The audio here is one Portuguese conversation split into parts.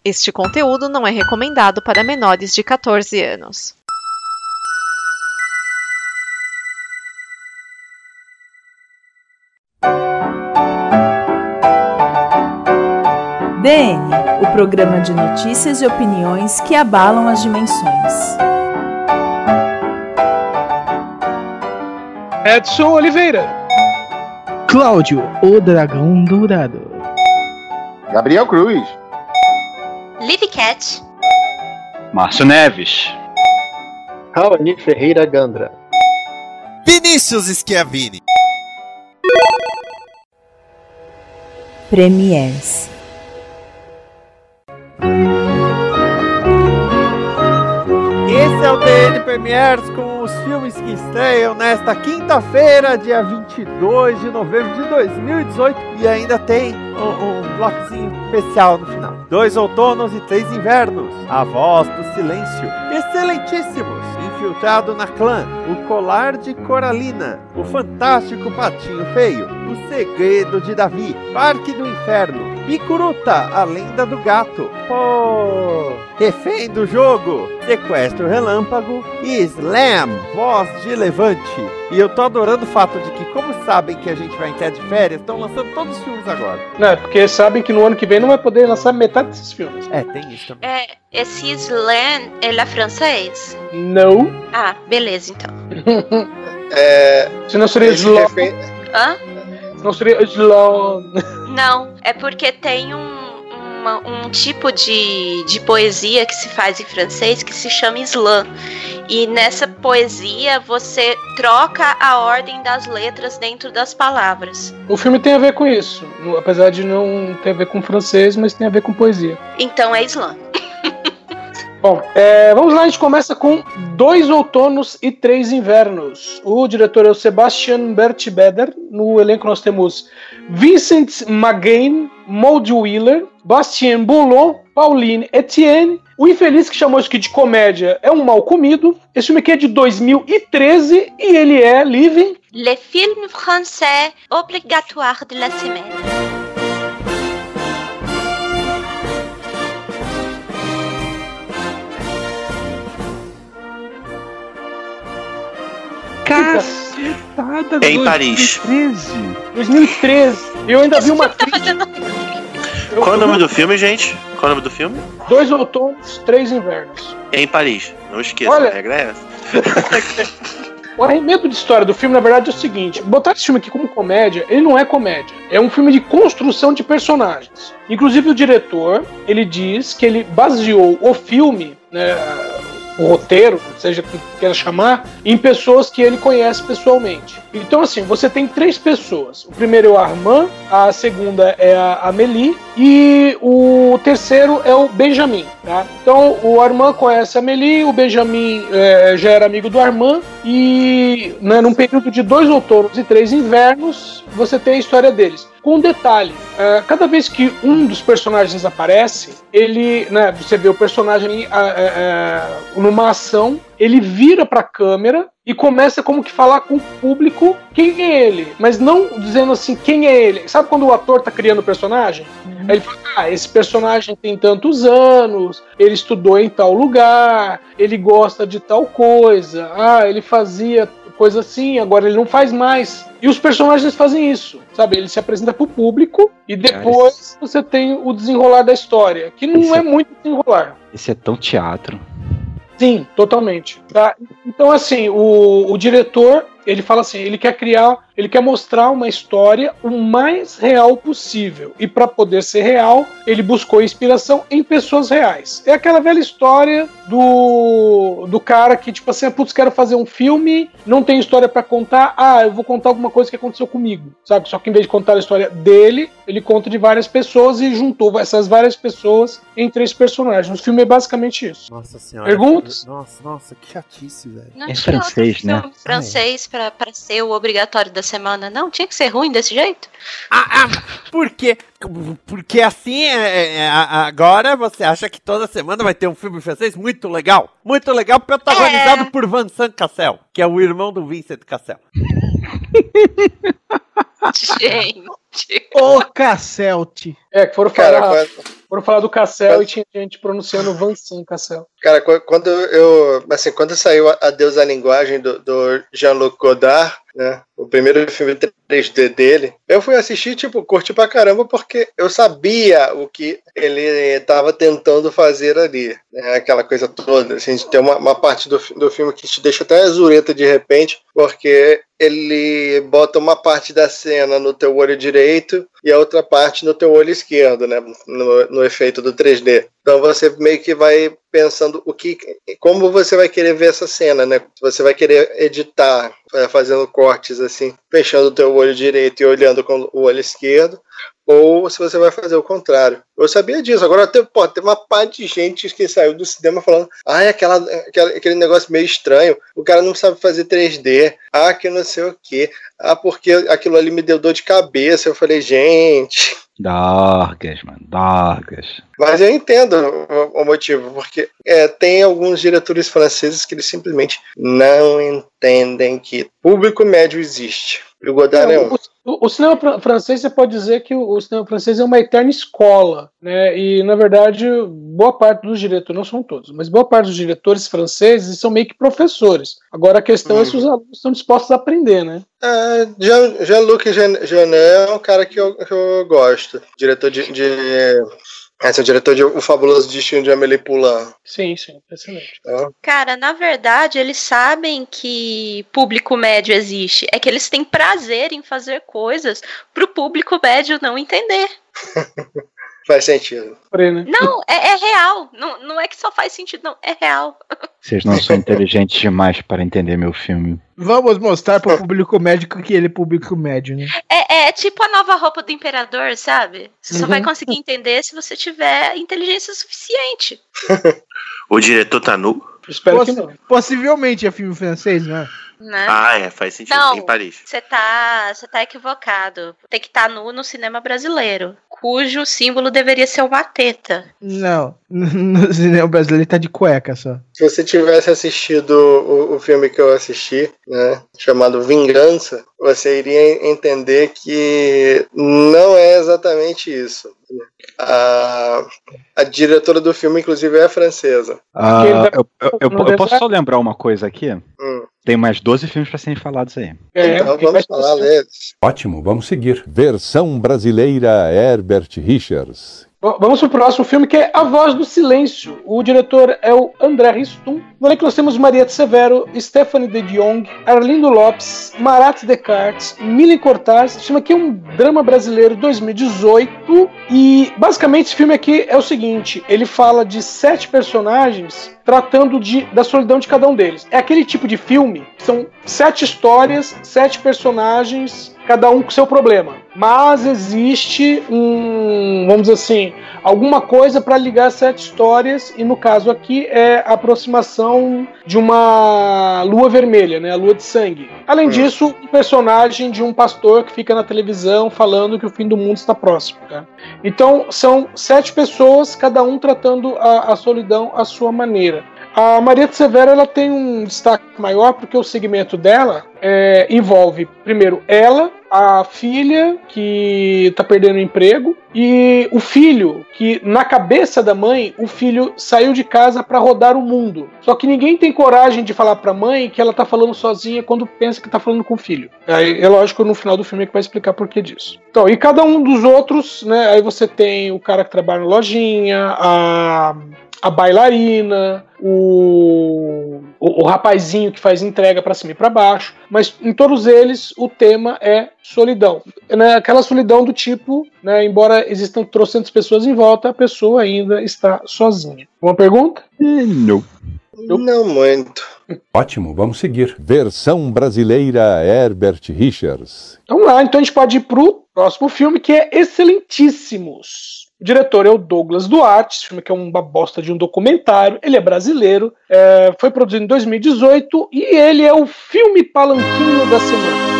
Este conteúdo não é recomendado para menores de 14 anos. DN, o programa de notícias e opiniões que abalam as dimensões. Edson Oliveira. Cláudio, o Dragão Dourado. Gabriel Cruz. Livy Cat. Márcio Neves. Raoni Ferreira Gandra. Vinícius Schiavini. Premiers. Esse é o DN Premiers com os filmes que estreiam nesta quinta-feira, dia 22 de novembro de 2018. E ainda tem um blocozinho especial no final. 2 outonos e 3 invernos. A Voz do Silêncio. Excelentíssimos. Infiltrado na Clã. O Colar de Coralina. O Fantástico Patinho Feio. O Segredo de Davi. Parque do Inferno. Picuruta, a Lenda do Gato. Refém do Jogo. Sequestro Relâmpago. E Slam, Voz de Levante. E eu tô adorando o fato de que, como sabem que a gente vai entrar de férias, estão lançando todos os filmes agora. Não, porque sabem que no ano que vem não vai poder lançar metade desses filmes. Tem isso também. Esse Slam, ele é francês? Não. Ah, beleza, então. Se não seria Slow. Hã? Não seria Slow. Não, é porque tem um tipo de poesia que se faz em francês que se chama slam. E nessa poesia você troca a ordem das letras dentro das palavras. O filme tem a ver com isso, apesar de não ter a ver com francês, mas tem a ver com poesia. Então é slam. Bom, vamos lá, a gente começa com 2 outonos e 3 invernos. O diretor é o Sebastian Bertbeder. No elenco nós temos Vincent McGain, Maud Wheeler, Bastien Boulon, Pauline Etienne. O infeliz que chamou isso aqui de comédia é um mal comido. Esse filme aqui é de 2013 e ele é Living. Le film français obligatoire de la semaine. Cacetada, Em Paris. 2013. Eu ainda vi uma crítica. Qual é o nome do filme, gente? Qual é o nome do filme? 2 outonos, 3 invernos. Em Paris. Não esqueça, Olha, a regra é essa. O arremedo de história do filme, na verdade, é o seguinte: botar esse filme aqui como comédia, ele não é comédia. É um filme de construção de personagens. Inclusive, o diretor, ele diz que ele baseou o filme, né, o roteiro, seja o que queira chamar, em pessoas que ele conhece pessoalmente. Então, assim, você tem 3 pessoas. O primeiro é o Armand, a segunda é a Amélie e o terceiro é o Benjamin, tá? Então, o Armand conhece a Amélie, o Benjamin já era amigo do Armand e, né, num período de 2 outonos e 3 invernos, você tem a história deles. Com um detalhe, cada vez que um dos personagens aparece, ele, né, você vê o personagem numa ação, ele vira pra câmera e começa como que falar com o público quem é ele, mas não dizendo assim quem é ele. Sabe quando o ator tá criando o personagem? Aí ele fala, esse personagem tem tantos anos, ele estudou em tal lugar, ele gosta de tal coisa, ele fazia coisa assim, agora ele não faz mais. E os personagens fazem isso, sabe? Ele se apresenta pro público e depois você tem o desenrolar da história, que não é muito desenrolar. Esse é tão teatro. Sim, totalmente. Tá? Então, assim, o diretor, ele fala assim, ele quer mostrar uma história o mais real possível. E para poder ser real, ele buscou inspiração em pessoas reais. É aquela velha história do cara que, tipo assim, putz, quero fazer um filme, não tem história para contar, eu vou contar alguma coisa que aconteceu comigo, sabe? Só que em vez de contar a história dele, ele conta de várias pessoas e juntou essas várias pessoas em 3 personagens. O filme é basicamente isso. Nossa senhora. Perguntas? Nossa, que chatice, velho. Não É tinha francês, outro né? filme francês pra ser o obrigatório da semana, não? Tinha que ser ruim desse jeito? Por quê? Porque assim, agora você acha que toda semana vai ter um filme francês muito legal? Muito legal, protagonizado por Vincent Cassel, que é o irmão do Vincent Cassel. Gente. Ô, Casselte. Que foram falar. Foram falar do Cassel e tinha gente pronunciando Vincent Cassel. Cara, quando saiu Adeus à Linguagem do Jean-Luc Godard, né, o primeiro filme 3D dele, eu fui assistir, curti pra caramba, porque eu sabia o que ele tava tentando fazer ali, né, aquela coisa toda, assim, tem uma parte do filme que te deixa até azureta de repente, porque ele bota uma parte da cena no teu olho direito e a outra parte no teu olho esquerdo, né, no efeito do 3D. Então você meio que vai pensando como você vai querer ver essa cena, né? Você vai querer editar, fazendo cortes assim, fechando o teu olho direito e olhando com o olho esquerdo, ou se você vai fazer o contrário. Eu sabia disso. Agora tem uma parte de gente que saiu do cinema falando aquele negócio meio estranho, o cara não sabe fazer 3D, que não sei o quê, porque aquilo ali me deu dor de cabeça. Eu falei, gente... Dorgas, mano, dorgas. Mas eu entendo o motivo, porque tem alguns diretores franceses que eles simplesmente não entendem que público médio existe. E o Godard é um. O cinema francês, você pode dizer que o cinema francês é uma eterna escola, né? E, na verdade, boa parte dos diretores, não são todos, mas boa parte dos diretores franceses são meio que professores. Agora a questão é se os alunos estão dispostos a aprender, né? Jean-Luc Jeunet é um cara que eu gosto. Diretor é o diretor de O Fabuloso Destino de Amélie Poulain. Sim, excelente. Cara, na verdade, eles sabem que público médio existe. É que eles têm prazer em fazer coisas pro público médio não entender. Faz sentido. Não, é real. Não é que só faz sentido, não. É real. Vocês não são inteligentes demais para entender meu filme. Vamos mostrar pro público médio que ele é público médio, né? É tipo a nova roupa do imperador, sabe? Você só vai conseguir entender se você tiver inteligência suficiente. O diretor tá nu? Espero que não. Possivelmente é filme francês, não é? Né? Faz sentido. Não, em Paris. Você tá equivocado. Tem que estar nu no cinema brasileiro, cujo símbolo deveria ser uma teta. Não, no cinema brasileiro tá de cueca só. Se você tivesse assistido o filme que eu assisti, né, chamado Vingança, você iria entender que não é exatamente isso. A diretora do filme, inclusive, é francesa. Eu posso só lembrar uma coisa aqui? Tem mais 12 filmes para serem falados aí. Então vamos falar deles. Ótimo, vamos seguir. Versão brasileira Herbert Richards. Vamos pro próximo filme, que é A Voz do Silêncio. O diretor é o André Ristum. No elenco nós temos Mariette Severo, Stephanie de Jong, Arlindo Lopes, Marat Descartes, Mili Cortaz. Esse filme aqui é um drama brasileiro 2018. E basicamente esse filme aqui é o seguinte: ele fala de 7 personagens tratando da solidão de cada um deles. É aquele tipo de filme que são 7 histórias, 7 personagens, cada um com seu problema. Mas existe vamos dizer assim, alguma coisa para ligar 7 histórias, e no caso aqui é a aproximação de uma lua vermelha, né, a lua de sangue. Além disso, um personagem de um pastor que fica na televisão falando que o fim do mundo está próximo. Tá? Então são 7 pessoas, cada um tratando a solidão à sua maneira. A Mariette Severo, ela tem um destaque maior porque o segmento dela envolve, primeiro, ela, a filha que está perdendo o emprego, e o filho, que na cabeça da mãe, o filho saiu de casa para rodar o mundo. Só que ninguém tem coragem de falar para a mãe que ela está falando sozinha quando pensa que está falando com o filho. Aí, é lógico, no final do filme é que vai explicar por que disso. Então, e cada um dos outros, né, aí você tem o cara que trabalha na lojinha, a bailarina, o rapazinho que faz entrega para cima e para baixo, mas em todos eles o tema é solidão. Né? Aquela solidão do tipo, né, embora existam trocentas pessoas em volta, a pessoa ainda está sozinha. Uma pergunta? Não. Não muito. Ótimo, vamos seguir. Versão brasileira Herbert Richards. Vamos lá, então a gente pode ir pro próximo filme, que é Excelentíssimos. O diretor é o Douglas Duarte. Esse filme que é uma bosta de um documentário. Ele é brasileiro, foi produzido em 2018 e ele é o filme palanquinho da semana.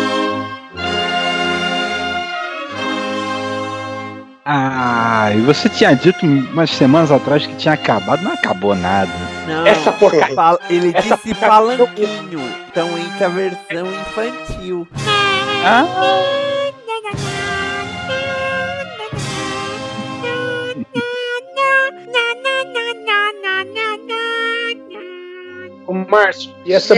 E você tinha dito umas semanas atrás que tinha acabado, não acabou nada. Não, essa porcaria. Ele disse palanquinho, então entra a versão infantil. O Márcio. E essa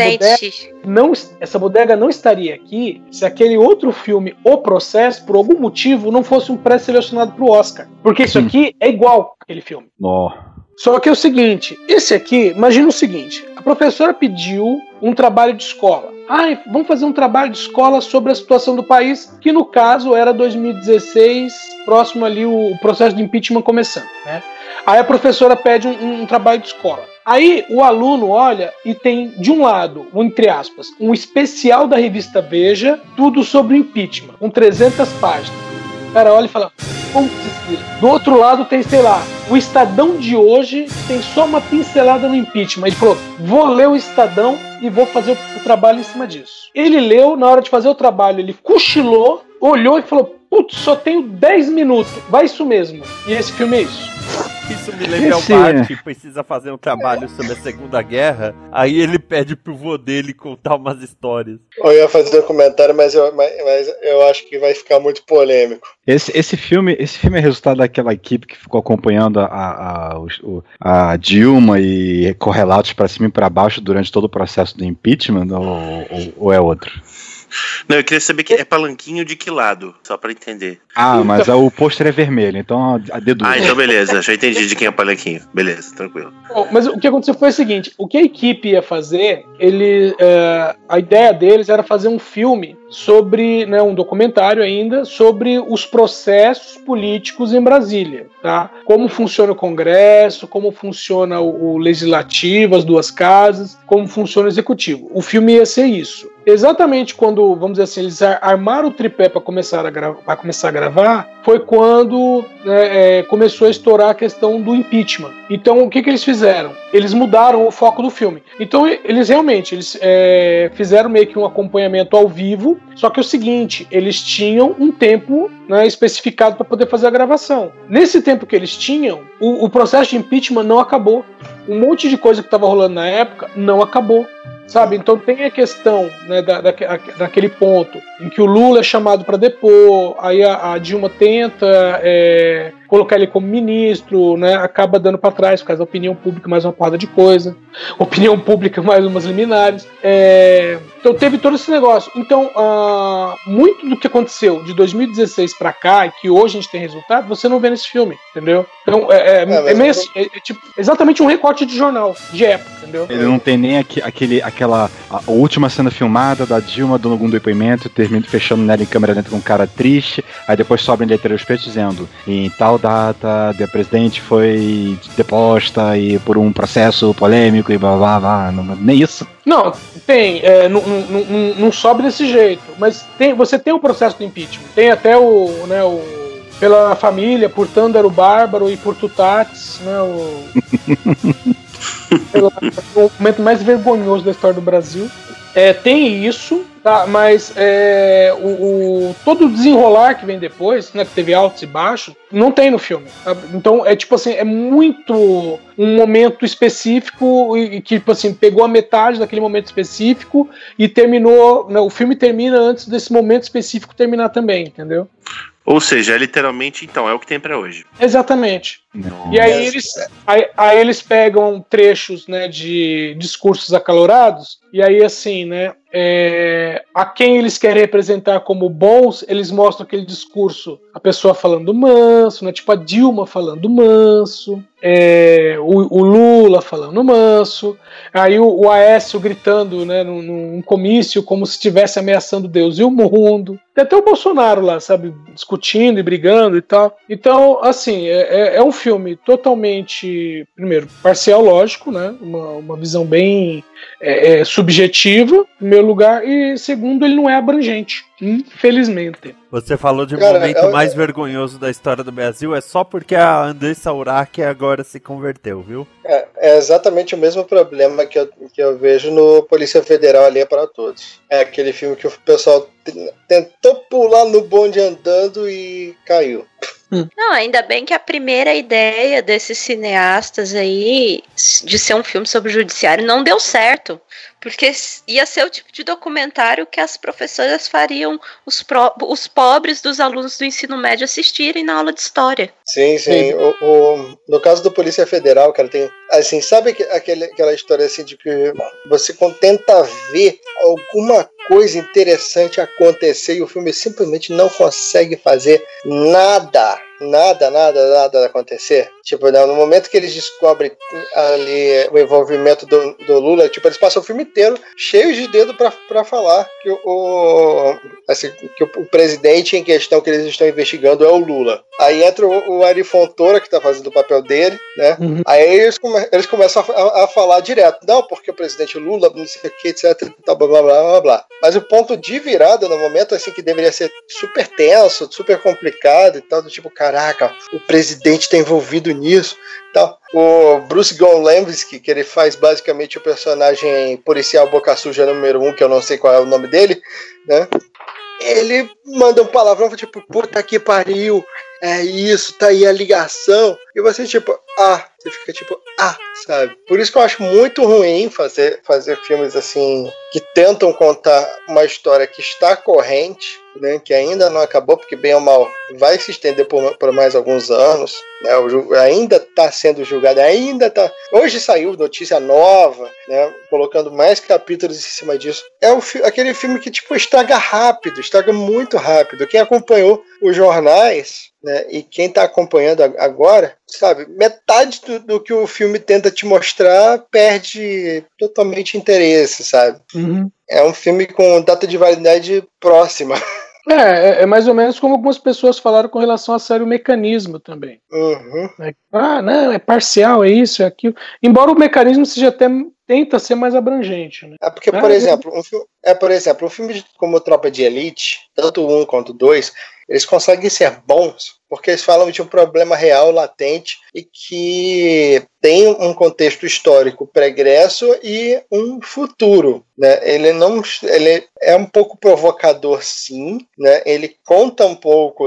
bodega não estaria aqui se aquele outro filme, O Processo, por algum motivo, não fosse um pré-selecionado pro Oscar. Porque isso aqui é igual àquele filme. Só que é o seguinte, esse aqui, imagina o seguinte, a professora pediu um trabalho de escola. Vamos fazer um trabalho de escola sobre a situação do país, que no caso era 2016, próximo ali o processo de impeachment começando, né? Aí a professora pede um trabalho de escola. Aí o aluno olha e tem, de um lado, entre aspas, um especial da revista Veja, tudo sobre o impeachment, com 300 páginas. O cara olha e fala, do outro lado tem, sei lá, o Estadão de hoje tem só uma pincelada no impeachment. Ele falou, vou ler o Estadão e vou fazer o trabalho em cima disso. Ele leu, na hora de fazer o trabalho, ele cochilou, olhou e falou, putz, só tenho 10 minutos, vai isso mesmo. E esse filme é isso. Isso me lembra o Bart que precisa fazer um trabalho sobre a Segunda Guerra, aí ele pede pro vô dele contar umas histórias. Eu ia fazer um comentário, mas eu acho que vai ficar muito polêmico. Esse filme é resultado daquela equipe que ficou acompanhando a Dilma e correlatos para cima e para baixo durante todo o processo do impeachment, ou é outro? Não, eu queria saber que é palanquinho de que lado, só pra entender. Mas o pôster é vermelho, então a deduz. Então beleza, já entendi de quem é o palanquinho. Beleza, tranquilo. Bom, mas o que aconteceu foi o seguinte, o que a equipe ia fazer, a ideia deles era fazer um filme sobre, né, um documentário ainda, sobre os processos políticos em Brasília, tá? Como funciona o Congresso, como funciona o Legislativo, as duas casas, como funciona o Executivo. O filme ia ser isso. Exatamente quando, vamos dizer assim, eles armaram o tripé para começar a gravar, foi quando começou a estourar a questão do impeachment. Então, o que eles fizeram? Eles mudaram o foco do filme. Então, eles fizeram meio que um acompanhamento ao vivo, só que é o seguinte, eles tinham um tempo, né, especificado para poder fazer a gravação. Nesse tempo que eles tinham, o processo de impeachment não acabou. Um monte de coisa que estava rolando na época não acabou. Sabe, então tem a questão, né, daquele ponto em que o Lula é chamado para depor, aí a Dilma tenta colocar ele como ministro, né, acaba dando para trás por causa da opinião pública, mais uma porrada de coisa, opinião pública, mais umas liminares. Então teve todo esse negócio. Então, muito do que aconteceu de 2016 para cá, e que hoje a gente tem resultado, você não vê nesse filme, entendeu? Então é meio assim, tipo, exatamente um recorte de jornal, de época, entendeu? Ele não tem nem aquela a última cena filmada da Dilma dando algum depoimento, fechando nela em câmera lenta com um cara triste, aí depois sobe em letreiros pretos dizendo, em tal data a presidente foi deposta e por um processo polêmico e blá blá blá, nem isso. Não, tem, não sobe desse jeito, mas você tem o processo do impeachment, tem até pela família, por Tândaro Bárbaro e por Tutatis, né, o momento mais vergonhoso da história do Brasil. Tem isso, tá? Mas todo o desenrolar que vem depois, né, que teve altos e baixos, não tem no filme. Tá? Então tipo assim, é muito um momento específico e que tipo assim, pegou a metade daquele momento específico e terminou, né, o filme termina antes desse momento específico terminar também, entendeu? Ou seja, literalmente, então, é o que tem pra hoje. Exatamente. E aí eles pegam trechos, né, de discursos acalorados, e aí assim, né, a quem eles querem representar como bons, eles mostram aquele discurso, a pessoa falando manso, né, tipo a Dilma falando manso, o Lula falando manso, aí o Aécio gritando, né, num comício como se estivesse ameaçando Deus e o mundo. Tem até o Bolsonaro lá, sabe, discutindo e brigando e tal. Então, assim, é um filme totalmente, primeiro, parcial, lógico, né, uma visão bem subjetiva, em primeiro lugar, e segundo, ele não é abrangente, infelizmente. Você falou de um momento mais vergonhoso da história do Brasil, é só porque a Andressa Urach agora se converteu, viu? É exatamente o mesmo problema que eu vejo no Polícia Federal ali para Todos. É aquele filme que o pessoal tentou pular no bonde andando e caiu. Não, ainda bem que a primeira ideia desses cineastas aí de ser um filme sobre o judiciário não deu certo, porque ia ser o tipo de documentário que as professoras fariam faziam os pobres dos alunos do ensino médio assistirem na aula de história. Sim. No caso do Polícia Federal, cara, tem... Assim, sabe aquela história assim de que você tenta ver alguma coisa interessante acontecer e o filme simplesmente não consegue fazer nada acontecer? Tipo, no momento que eles descobrem ali o envolvimento do Lula, tipo, eles passam o filme inteiro cheios de dedo pra falar que o presidente em questão que eles estão investigando é o Lula. Aí entra o Ari Fontoura, que tá fazendo o papel dele, né? Uhum. Aí eles começam a falar direto. Não, porque o presidente Lula, não sei o que, etc, blá, blá, blá, blá, blá. Mas o ponto de virada, no momento assim que deveria ser super tenso, super complicado e tal, do tipo, caraca, o presidente tá envolvido nisso e tal. O Bruce Gonslemski, que ele faz basicamente o personagem policial boca suja número 1, que eu não sei qual é o nome dele, né? Ele manda um palavrão, tipo, puta que pariu, é isso, tá aí a ligação. E você, tipo, você fica tipo, sabe? Por isso que eu acho muito ruim fazer filmes assim, que tentam contar uma história que está corrente, né, que ainda não acabou, porque bem ou mal vai se estender por mais alguns anos, né, ainda está sendo julgado, hoje saiu notícia nova, né, colocando mais capítulos em cima disso. É aquele filme que tipo estraga muito rápido. Quem acompanhou os jornais, né, e quem está acompanhando agora, sabe, metade do que o filme tenta te mostrar perde totalmente interesse, sabe? Uhum. É um filme com data de validade próxima. É mais ou menos como algumas pessoas falaram com relação à série O Mecanismo também. Uhum. Não, é parcial, é isso, é aquilo. Embora o Mecanismo seja até tenta ser mais abrangente, né? Porque, por exemplo, um filme como Tropa de Elite, tanto o 1 quanto o 2, eles conseguem ser bons porque eles falam de um problema real, latente, e que tem um contexto histórico pregresso e um futuro, né? Ele é um pouco provocador, sim, né? Ele conta um pouco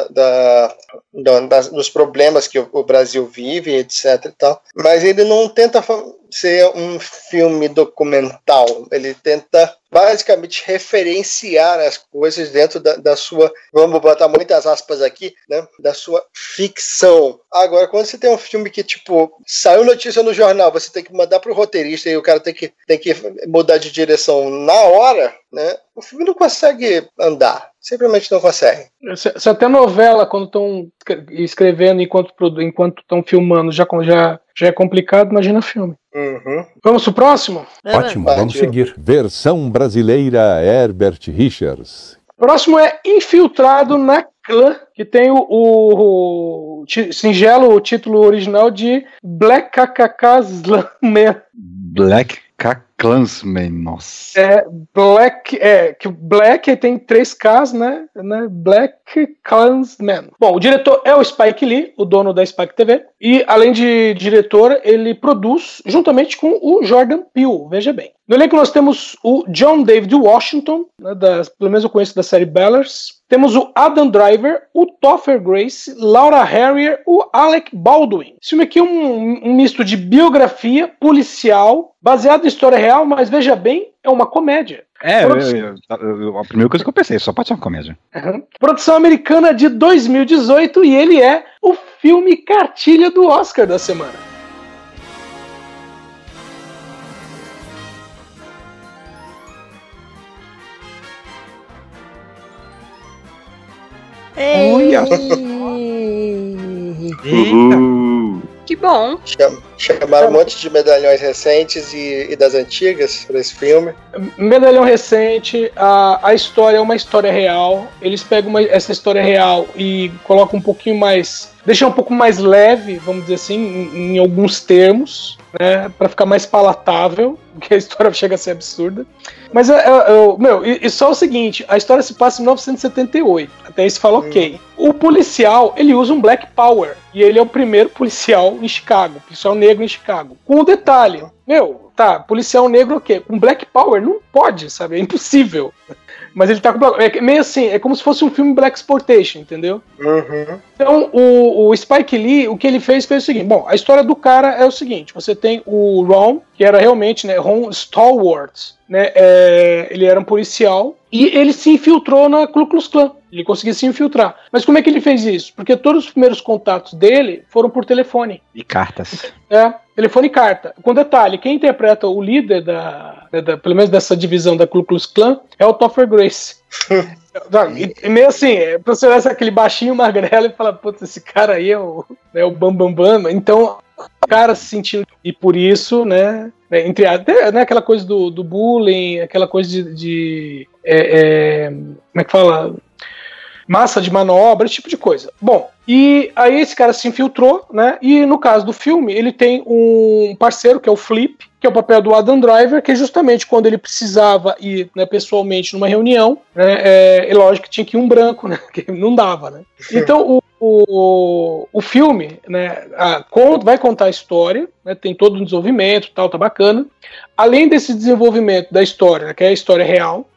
dos problemas que o Brasil vive, etc. e tal, mas ele não tenta ser um filme documental. Ele tenta basicamente referenciar as coisas dentro da sua, vamos botar muitas aspas aqui, né, da sua ficção. Agora, quando você tem um filme que, tipo, saiu notícia no jornal, você tem que mandar pro roteirista e o cara tem que mudar de direção na hora, né, o filme não consegue andar. Simplesmente não consegue. Se até novela, quando estão escrevendo enquanto estão filmando, já é complicado, imagina filme. Uhum. Vamos pro próximo? Ótimo, vamos seguir. Versão brasileira Herbert Richards. Próximo é Infiltrado na Clã, que tem o singelo título original de Black KKK Black Klansman, nossa. Que Black tem 3 Ks, né? Black Klansman. Bom, o diretor é o Spike Lee, o dono da Spike TV, e além de diretor, ele produz juntamente com o Jordan Peele, veja bem. No elenco nós temos o John David Washington, né, pelo menos eu conheço da série Ballers. Temos o Adam Driver, o Topher Grace, Laura Harrier, o Alec Baldwin. Esse filme aqui é um misto de biografia policial, baseado em história real, mas veja bem, é uma comédia. A primeira coisa que eu pensei, só pode ser uma comédia. Uhum. Produção americana de 2018 e ele é o filme cartilha do Oscar da semana. Olha! Que bom! Chamaram um monte de medalhões recentes e das antigas para esse filme. Medalhão recente, a história é uma história real. Eles pegam essa história real e colocam um pouquinho mais, deixam um pouco mais leve, vamos dizer assim, em alguns termos, né, para ficar mais palatável, porque a história chega a ser absurda. Mas, e só o seguinte, a história se passa em 1978, até aí se fala ok. O policial, ele usa um Black Power, e ele é o primeiro policial em Chicago, policial negro em Chicago. Com um detalhe, policial negro o quê? Com Black Power não pode, sabe, é impossível. Mas ele tá com... É meio assim, é como se fosse um filme Blaxploitation, entendeu? Uhum. Então, o Spike Lee, o que ele fez foi o seguinte. Bom, a história do cara é o seguinte. Você tem o Ron, que era realmente, né, Ron Stallworth, né, ele era um policial, e ele se infiltrou na Ku Klux Klan. Ele conseguia se infiltrar. Mas como é que ele fez isso? Porque todos os primeiros contatos dele foram por telefone. E cartas. Telefone e carta. Com detalhe, quem interpreta o líder pelo menos dessa divisão da Ku Klux Klan é o Topher Grace. E meio assim, pra você olhar aquele baixinho magrelo e falar, putz, esse cara aí é o Bam Bam Bam. Então, o cara se sentindo... E por isso, né, entre aquela coisa do bullying, aquela coisa de como é que fala? Massa de manobra, esse tipo de coisa. Bom, e aí esse cara se infiltrou, né? E no caso do filme, ele tem um parceiro, que é o Flip, que é o papel do Adam Driver, que é justamente quando ele precisava ir, né, pessoalmente numa reunião, né? É lógico que tinha que ir um branco, né? Que não dava, né? Então o filme, né, vai contar a história, né, tem todo um desenvolvimento, tal, tá bacana. Além desse desenvolvimento da história, que é a história real,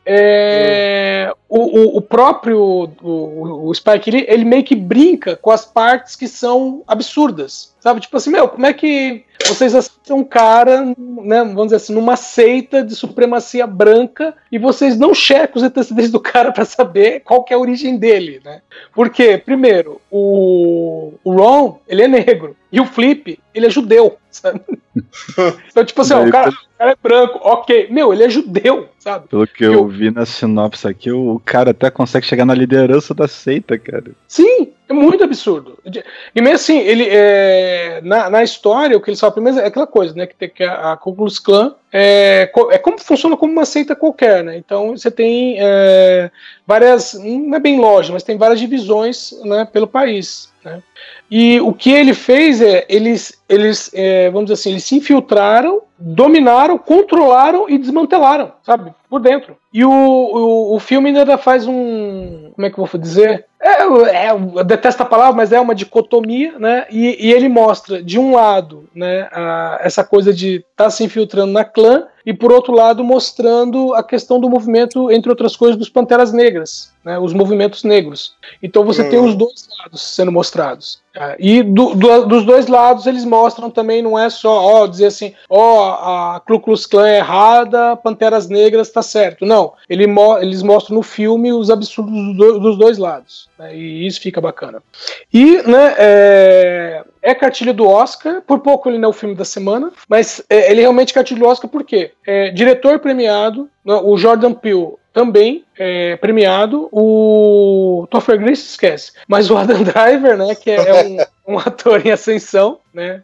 o próprio Spike Lee, ele meio que brinca com as partes que são absurdas, sabe? Tipo assim, como é que vocês aceitam um cara, né, vamos dizer assim, numa seita de supremacia branca e vocês não checam os antecedentes do cara pra saber qual que é a origem dele, né? Porque, primeiro, o Ron, ele é negro, e o Flip, ele é judeu, sabe? Então, tipo assim, o cara é branco, ok. Ele é judeu, sabe? Pelo que eu vi na sinopse aqui, o cara até consegue chegar na liderança da seita, cara. Sim, é muito absurdo. E mesmo assim, ele na história, o que eles falam primeiro é aquela coisa, né? Que a Ku Klux Klan funciona como uma seita qualquer, né? Então você tem várias, não é bem lojas, mas tem várias divisões, né, pelo país, né? E o que ele fez eles vamos dizer assim, eles se infiltraram, dominaram, controlaram e desmantelaram, sabe? Por dentro. E o filme ainda faz como é que eu vou dizer? Eu detesto a palavra, mas é uma dicotomia, né? E ele mostra, de um lado, né, essa coisa de estar se infiltrando na clã, e por outro lado mostrando a questão do movimento, entre outras coisas, dos Panteras Negras, né, os movimentos negros. Então você tem os dois lados sendo mostrados. E dos dois lados eles mostram também, não é só dizer assim, a Ku Klux Klan é errada, Panteras Negras tá certo. Não, eles mostram no filme os absurdos dos dois lados, né, e isso fica bacana. E, né, é cartilha do Oscar, por pouco ele não é o filme da semana, mas ele realmente cartilha do Oscar por quê? Diretor premiado, o Jordan Peele também premiado, o Topher Grace esquece, mas o Adam Driver, né, que é um ator em ascensão, né,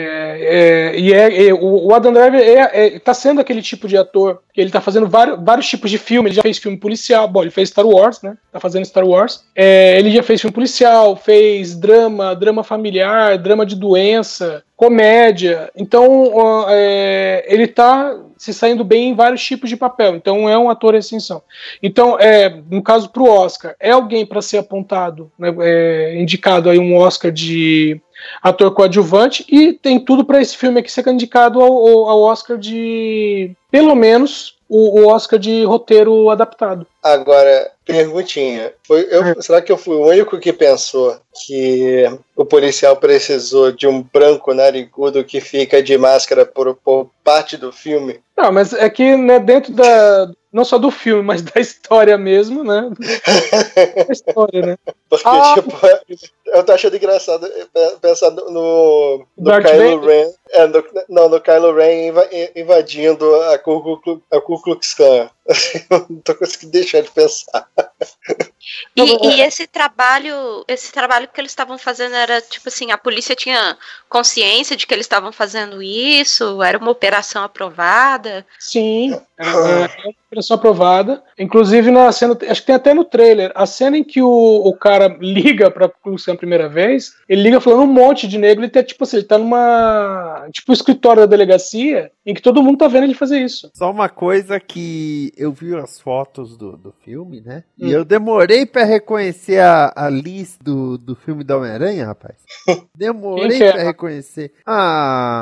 o Adam Driver está sendo aquele tipo de ator que ele está fazendo vários tipos de filme. Ele já fez filme policial, ele fez Star Wars, né, tá fazendo Star Wars, ele já fez filme policial, fez drama familiar, drama de doença, comédia. Então ele tá se saindo bem em vários tipos de papel, então é um ator em ascensão. Então, no caso pro Oscar, é alguém para ser apontado, né, indicado aí um Oscar de ator coadjuvante, e tem tudo para esse filme aqui ser indicado ao Oscar de, pelo menos, o Oscar de roteiro adaptado. Agora, perguntinha. Será que eu fui o único que pensou que o policial precisou de um branco narigudo que fica de máscara por parte do filme? Não, mas é que, né, dentro não só do filme, mas da história mesmo, né? Da história, né? Porque, eu tô achando engraçado pensar no Kylo Ren. No Kylo Ren invadindo a Ku Klux Klan. Não tô conseguindo deixar de pensar. E esse trabalho que eles estavam fazendo era tipo assim, a polícia tinha consciência de que eles estavam fazendo isso? Era uma operação aprovada? Sim, era uma operação aprovada. Inclusive na cena, acho que tem até no trailer, a cena em que o cara liga pra Ku Klux Klan a primeira vez, ele liga falando um monte de negro, ele tá numa, tipo, escritório da delegacia, em que todo mundo tá vendo ele fazer isso. Só uma coisa que eu vi as fotos do filme, né? E eu demorei pra reconhecer a Liz do filme da Homem-Aranha, rapaz. Demorei pra reconhecer.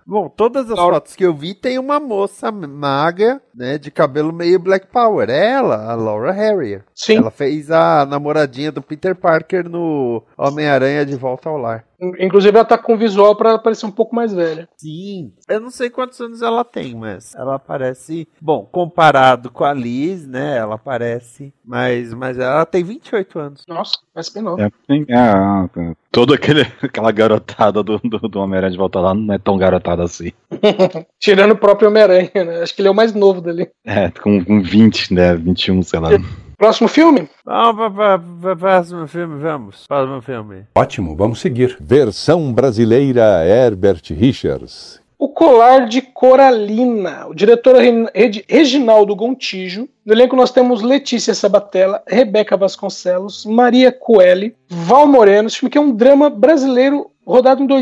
Bom, todas as fotos que eu vi tem uma moça magra, né, de cabelo meio Black Power. É ela, a Laura Harrier. Sim. Ela fez a namoradinha do Peter Parker no Homem-Aranha de Volta ao Lar. Inclusive ela tá com visual pra parecer um pouco mais velha. Sim. Eu não sei quantos anos ela tem, mas ela parece... Bom, comparado com a Liz, né, ela parece... Mas ela tem 28 anos. Nossa, parece bem novo. Toda aquela garotada do Homem-Aranha de Volta lá não é tão garotada assim. Tirando o próprio Homem-Aranha, né? Acho que ele é o mais novo dali. Com 20, né? 21, sei lá. Próximo filme? Próximo filme, vamos. Próximo filme. Ótimo, vamos seguir. Versão brasileira Herbert Richards. O Colar de Coralina. O diretor Reginaldo Gontijo. No elenco nós temos Letícia Sabatella, Rebeca Vasconcelos, Maria Coelho, Val Moreno. Esse filme aqui é um drama brasileiro rodado em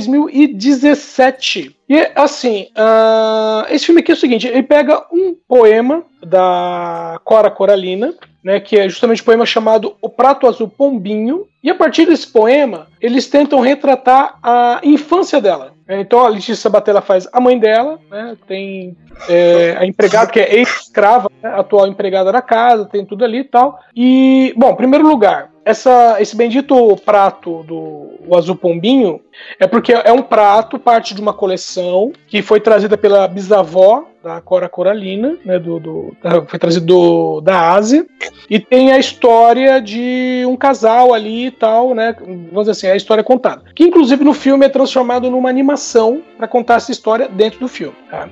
2017. E assim, esse filme aqui é o seguinte, ele pega um poema da Cora Coralina, né, que é justamente um poema chamado O Prato Azul Pombinho, e a partir desse poema, eles tentam retratar a infância dela. Então a Letícia Sabatella faz a mãe dela, né, tem a empregada, que é ex-escrava, né, atual empregada da casa, tem tudo ali e tal. E, bom, em primeiro lugar, esse bendito prato do Azul Pombinho é porque é um prato, parte de uma coleção que foi trazida pela bisavó da Cora Coralina, né, foi trazido da Ásia, e tem a história de um casal ali e tal, né, vamos dizer assim, a história contada, que inclusive no filme é transformado numa animação para contar essa história dentro do filme. Tá?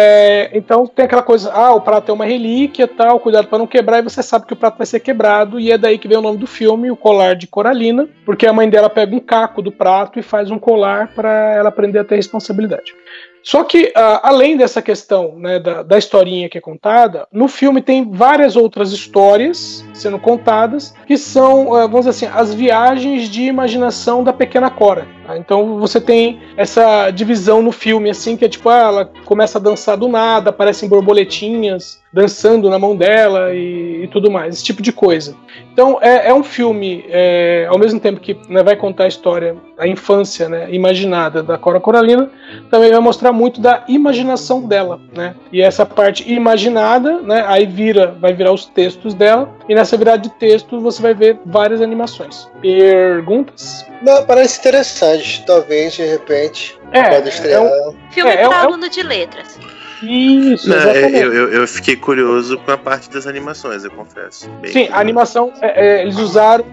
Então tem aquela coisa, o prato é uma relíquia, tal, cuidado para não quebrar, e você sabe que o prato vai ser quebrado, e é daí que vem o nome do filme, O Colar de Coralina, porque a mãe dela pega um caco do prato e faz um colar para ela aprender a ter responsabilidade. Só que, além dessa questão, né, da historinha que é contada, no filme tem várias outras histórias sendo contadas, que são, vamos dizer assim, as viagens de imaginação da pequena Cora. Tá? Então você tem essa divisão no filme, assim, que é tipo, ela começa a dançar do nada, aparecem borboletinhas dançando na mão dela e tudo mais, esse tipo de coisa. Então é um filme, ao mesmo tempo que, né, vai contar a história, a infância, né, imaginada da Cora Coralina, também vai mostrar muito da imaginação dela, né? E essa parte imaginada, né, aí vai virar os textos dela, e nessa virada de texto você vai ver várias animações. Perguntas? Não, parece interessante. Talvez, de repente, pode estrear. Filme para aluno de letras. Isso, exatamente. Eu fiquei curioso com a parte das animações, eu confesso. Sim, a animação, eles usaram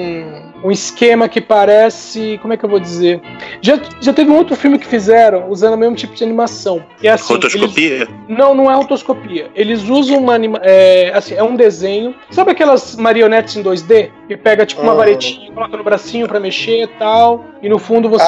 um esquema que parece... Como é que eu vou dizer? Já teve um outro filme que fizeram usando o mesmo tipo de animação. E, assim, rotoscopia? Não é rotoscopia. Eles usam uma assim, é um desenho. Sabe aquelas marionetes em 2D? Que pega tipo uma varetinha, coloca no bracinho pra mexer e tal. E no fundo você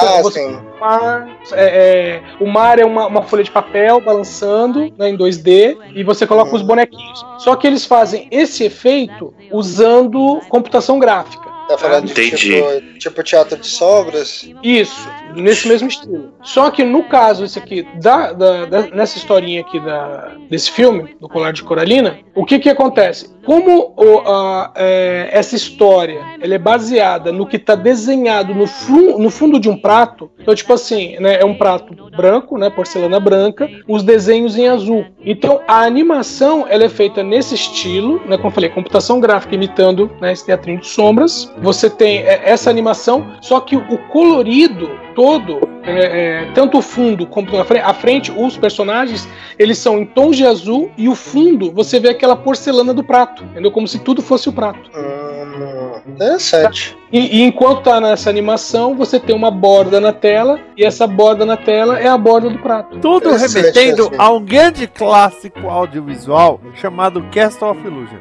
o mar é uma folha de papel balançando, né, em 2D, e você coloca os bonequinhos. Só que eles fazem esse efeito usando computação gráfica. Tá falando de tipo teatro de sombras? Isso, nesse mesmo estilo. Só que no caso, esse aqui, nessa historinha aqui desse filme, do Colar de Coralina, o que acontece? Como essa história ela é baseada no que está desenhado no fundo de um prato, então tipo assim, né, é um prato branco, né, porcelana branca, os desenhos em azul. Então a animação ela é feita nesse estilo, né, como eu falei, computação gráfica imitando, né, esse teatrinho de sombras. Você tem essa animação, só que o colorido todo, tanto o fundo como a frente, os personagens, eles são em tons de azul, e o fundo você vê aquela porcelana do prato, entendeu? Como se tudo fosse o prato. Interessante. E enquanto tá nessa animação, você tem uma borda na tela, e essa borda na tela é a borda do prato. Tudo remetendo a um grande clássico audiovisual chamado Castle of Illusion.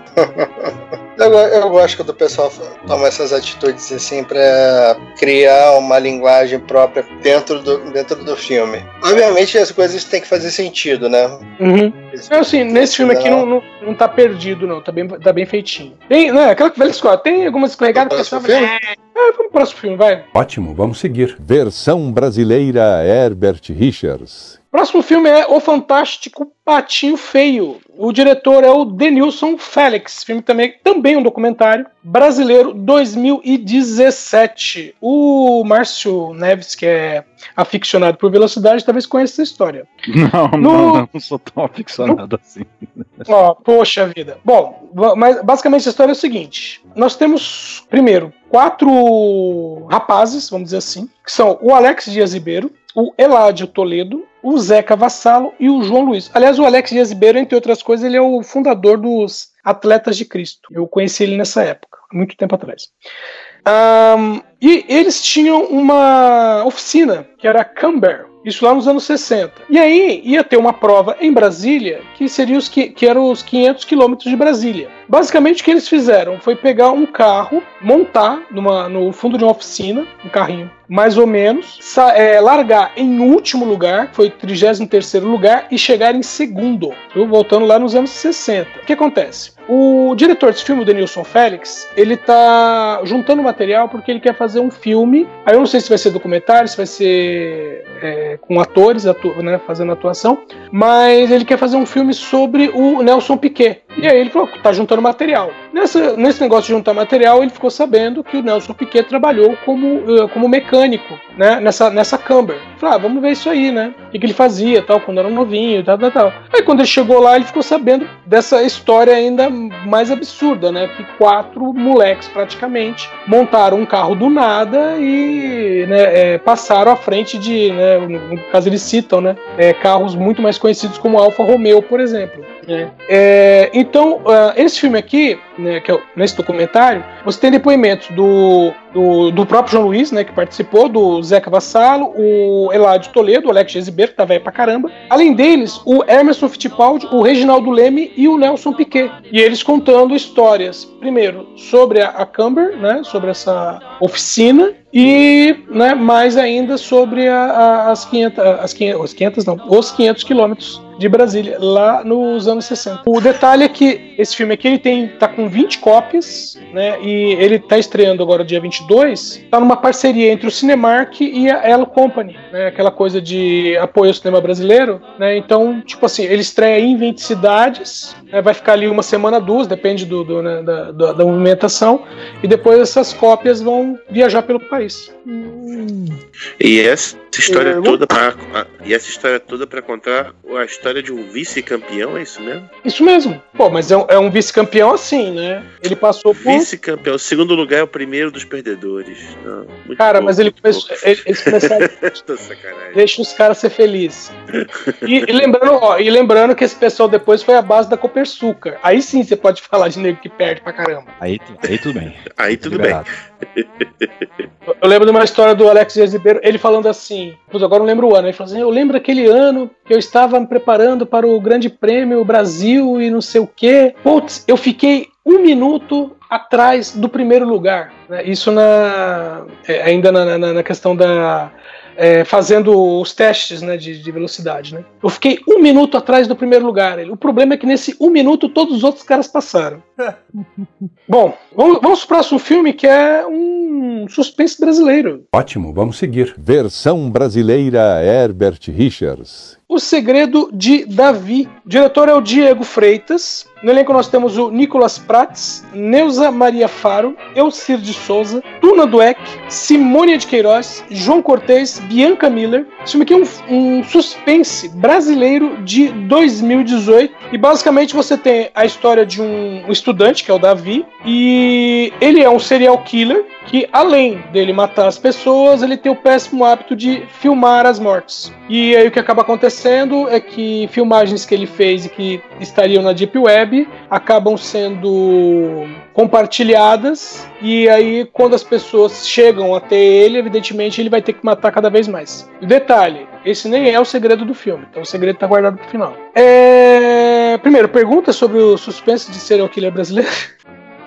Eu gosto quando o pessoal toma essas atitudes assim pra criar uma linguagem própria dentro do filme. Obviamente as coisas têm que fazer sentido, né? Uhum. Assim, nesse filme aqui não tá perdido, não. Tá bem feitinho. Tem, né, aquela velha escola. Tem algumas escorregadas que Vamos pro próximo filme, vai. Ótimo, vamos seguir. Versão brasileira Herbert Richards. Próximo filme é O Fantástico Patinho Feio. O diretor é o Denilson Félix. Filme também um documentário brasileiro, 2017. O Márcio Neves, que é aficionado por velocidade, talvez conheça essa história. Não sou tão aficionado assim. Poxa vida. Bom, mas basicamente a história é o seguinte. Nós temos, primeiro, 4 rapazes, vamos dizer assim, que são o Alex Dias Ribeiro, o Eládio Toledo, o Zeca Vassalo e o João Luiz. Aliás, o Alex Dias Ribeiro, entre outras coisas, ele é o fundador dos Atletas de Cristo. Eu conheci ele nessa época, há muito tempo atrás. E eles tinham uma oficina, que era a Camber, isso lá nos anos 60. E aí ia ter uma prova em Brasília, que seria que eram os 500 quilômetros de Brasília. Basicamente o que eles fizeram foi pegar um carro, montar no fundo de uma oficina, um carrinho mais ou menos, largar em último lugar, foi 33º lugar, e chegar em segundo, voltando lá nos anos 60. O que acontece? O diretor desse filme, o Denilson Félix, ele tá juntando material porque ele quer fazer um filme. Aí eu não sei se vai ser documentário, se vai ser com atores, né, fazendo atuação, mas ele quer fazer um filme sobre o Nelson Piquet. E aí ele falou, tá juntando material. Nesse negócio de juntar material, ele ficou sabendo que o Nelson Piquet trabalhou como mecânico, né, nessa Camber. Falei, vamos ver isso aí, né? O que ele fazia, tal, quando era novinho, tal. Aí quando ele chegou lá, ele ficou sabendo dessa história ainda mais absurda, né? Que 4 moleques, praticamente, montaram um carro do nada e, né, passaram à frente de, né, no caso eles citam, né, carros muito mais conhecidos como Alfa Romeo, por exemplo. Então, esse filme aqui, né, que é nesse documentário, você tem depoimentos do próprio João Luiz, né, que participou, do Zeca Vassalo, o Eládio Toledo, o Alex Ribeiro, que tá velho pra caramba. Além deles, o Emerson Fittipaldi, o Reginaldo Leme e o Nelson Piquet. E eles contando histórias, primeiro, sobre a Camber, né, sobre essa oficina, e, né, mais ainda sobre os 500 quilômetros de Brasília, lá nos anos 60. O detalhe é que esse filme aqui tá com 20 cópias, né, e ele tá estreando agora dia 22, tá numa parceria entre o Cinemark e a Elo Company, né, aquela coisa de apoio ao cinema brasileiro, né, então, tipo assim, ele estreia em 20 cidades, né, vai ficar ali uma semana, 2, depende da movimentação, e depois essas cópias vão viajar pelo país. E essa história toda para contar a história de um vice-campeão, é isso mesmo? Isso mesmo. Pô, mas é um vice-campeão assim, né? Ele passou por... Vice-campeão. O segundo lugar é o primeiro dos perdedores. Não, cara, mas eles começaram... Deixa os caras ser felizes. E lembrando que esse pessoal depois foi a base da Copersucar. Aí sim você pode falar de nego que perde pra caramba. Aí tudo bem. Aí tudo bem. Eu lembro de uma história do Alex Dias Ribeiro, ele falando assim, agora não lembro o ano, ele falou assim, eu lembro aquele ano que eu estava me preparando para o Grande Prêmio Brasil e não sei o quê. Putz, eu fiquei 1 minuto atrás do primeiro lugar. Né? Isso ainda na questão da... fazendo os testes, né, de velocidade, né? Eu fiquei 1 minuto atrás do primeiro lugar. O problema é que nesse 1 minuto todos os outros caras passaram. Bom, vamos pro próximo filme, que é um suspense brasileiro. Ótimo, vamos seguir. Versão brasileira Herbert Richards. O Segredo de Davi. O diretor é o Diego Freitas. No elenco nós temos o Nicolas Prats, Neuza Maria Faro, Elcir de Souza, Tuna Dueck, Simônia de Queiroz, João Cortez, Bianca Miller. Esse filme aqui é um suspense brasileiro de 2018. E basicamente você tem a história de um estudante, que é o Davi, e ele é um serial killer que, além dele matar as pessoas, ele tem o péssimo hábito de filmar as mortes. E aí o que acaba acontecendo é que filmagens que ele fez e que estariam na Deep Web acabam sendo compartilhadas, e aí quando as pessoas chegam até ele, evidentemente ele vai ter que matar cada vez mais. E detalhe, esse nem é o segredo do filme, então o segredo está guardado pro final. Primeiro, pergunta sobre o suspense de serial killer brasileiro.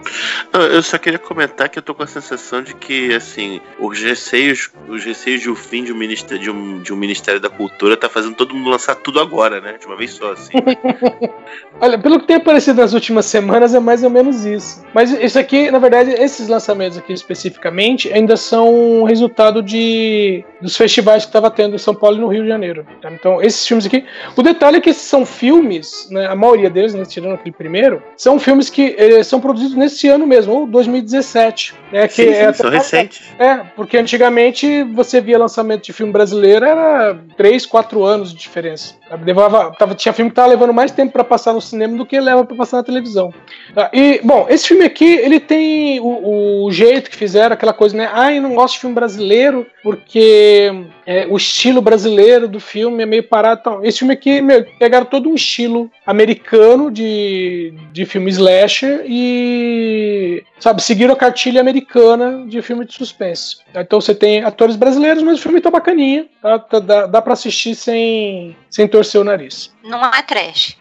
Eu só queria comentar que eu tô com a sensação de que, assim, os receios de um fim de um Ministério da Cultura tá fazendo todo mundo lançar tudo agora, né? De uma vez só, assim. Olha, pelo que tem aparecido nas últimas semanas, é mais ou menos isso. Mas isso aqui, na verdade, esses lançamentos aqui especificamente, ainda são resultado dos festivais que estava tendo em São Paulo e no Rio de Janeiro. Tá? Então, esses filmes aqui... O detalhe é que esses são filmes, né, a maioria deles, né, tirando aquele primeiro, são filmes que são produzidos nesse ano mesmo, ou 2017. Né, que são recentes. Porque antigamente você via lançamento de filme brasileiro, era 3, 4 anos de diferença. Tinha filme que estava levando mais tempo para passar no cinema do que leva para passar na televisão. E, bom, esse filme aqui, ele tem o jeito que fizeram, aquela coisa, né? Eu não gosto de filme brasileiro, porque o estilo brasileiro do filme é meio parado. Então, esse filme aqui, pegaram todo um estilo americano de filme slasher e, sabe, seguiram a cartilha americana de filme de suspense. Então você tem atores brasileiros, mas o filme tá bacaninha, tá? Dá pra assistir sem torcer o nariz. Não é trash.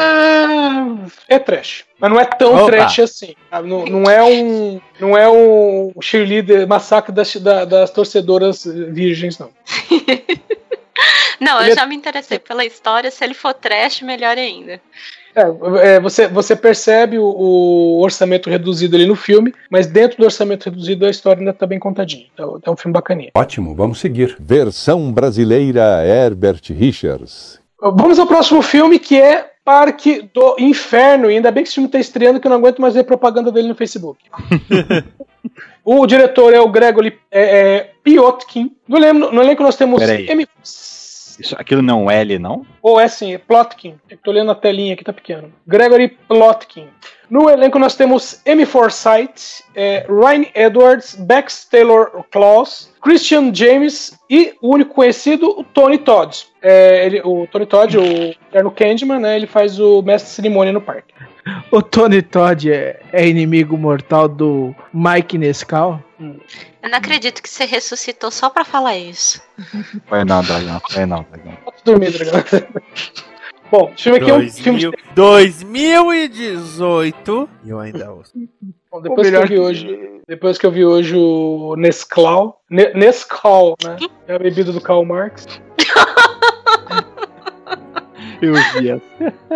É trash. Mas não é tão trash assim. Não é um cheerleader massacre das torcedoras virgens, não. Não, eu já me interessei pela história. Se ele for trash, melhor ainda. Você percebe o orçamento reduzido ali no filme, mas dentro do orçamento reduzido a história ainda tá bem contadinha. Então é um filme bacaninha. Ótimo, vamos seguir. Versão brasileira Herbert Richards. Vamos ao próximo filme, que é Parque do Inferno. E ainda bem que esse filme tá estreando, que eu não aguento mais ver propaganda dele no Facebook. O diretor é o Gregory Piotkin. No elenco nós temos... Aquilo não é L, não? É sim, é Plotkin. Eu tô olhando a telinha aqui, tá pequeno. Gregory Plotkin. No elenco nós temos Amy Forsyth, Ryan Edwards, Bex Taylor-Klaus, Christian James e o único conhecido, o Tony Todd. O Tony Todd, o eterno Candyman, né? Ele faz o mestre de cerimônia no parque. O Tony Todd é inimigo mortal do Mike Nescau? Eu não acredito que você ressuscitou só pra falar isso. Foi não, Dragão. Pode dormir, Dragão. Bom, esse filme aqui é um filme... 2018. E eu ainda ouço. Bom, depois que eu vi hoje o Nescau, Nescau, né? É a bebida do Karl Marx. Eu vi essa.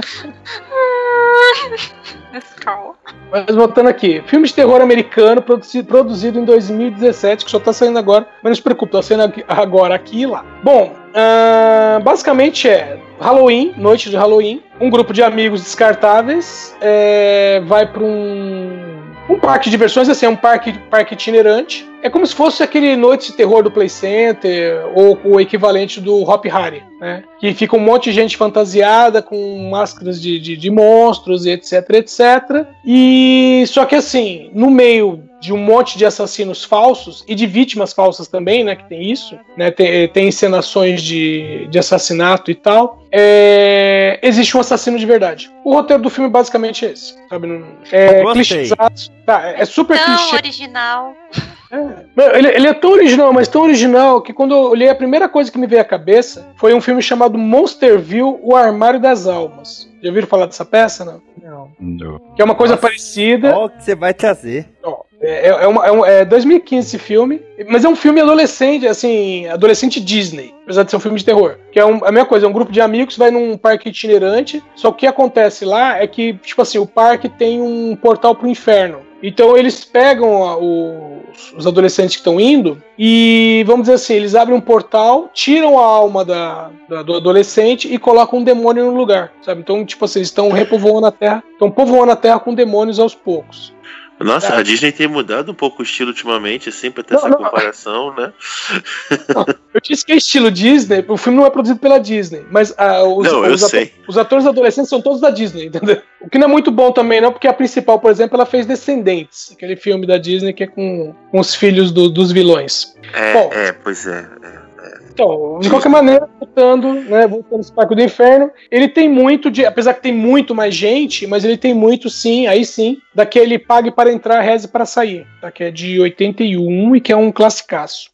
Mas voltando aqui, filme de terror americano produzido em 2017, que só tá saindo agora, mas não se preocupe, tá saindo agora aqui e lá. Bom, basicamente é Halloween, noite de Halloween, um grupo de amigos descartáveis vai para um parque de diversões, assim, é um parque itinerante. É como se fosse aquele Noite de Terror do Play Center, ou o equivalente do Hop Harry, né? Que fica um monte de gente fantasiada, com máscaras de monstros, e etc, etc. E só que assim, no meio de um monte de assassinos falsos, e de vítimas falsas também, né? Que tem isso, né? Tem encenações de assassinato e tal. Existe um assassino de verdade. O roteiro do filme basicamente é esse, sabe? Clichêzado. É super clichê. Original. Ele é tão original, mas tão original, que quando eu olhei, a primeira coisa que me veio à cabeça foi um filme chamado Monsterville, O Armário das Almas. Já ouviram falar dessa peça, não? Não. Que é uma coisa parecida. Qual que você vai trazer? É 2015 esse filme, mas é um filme adolescente, assim, adolescente Disney, apesar de ser um filme de terror. Que é a mesma coisa, é um grupo de amigos que vai num parque itinerante, só que o que acontece lá é que, tipo assim, o parque tem um portal pro inferno. Então eles pegam os adolescentes que estão indo e, vamos dizer assim, eles abrem um portal, tiram a alma do adolescente e colocam um demônio no lugar, sabe? Então, tipo assim, eles estão repovoando a Terra, estão povoando a Terra com demônios aos poucos. Nossa, a Disney tem mudado um pouco o estilo ultimamente, assim, pra ter essa comparação, né? Não, eu disse que é estilo Disney, o filme não é produzido pela Disney, mas os atores adolescentes são todos da Disney, entendeu? O que não é muito bom também, não, porque a principal, por exemplo, ela fez Descendentes, aquele filme da Disney que é com os filhos dos vilões. Pois é. Então, de qualquer maneira, voltando esse Parque do Inferno, ele tem muito apesar que tem muito mais gente, mas ele tem muito, sim, aí sim, daquele Pague para Entrar, Reze para Sair, tá? Que é de 81 e que é um classicaço.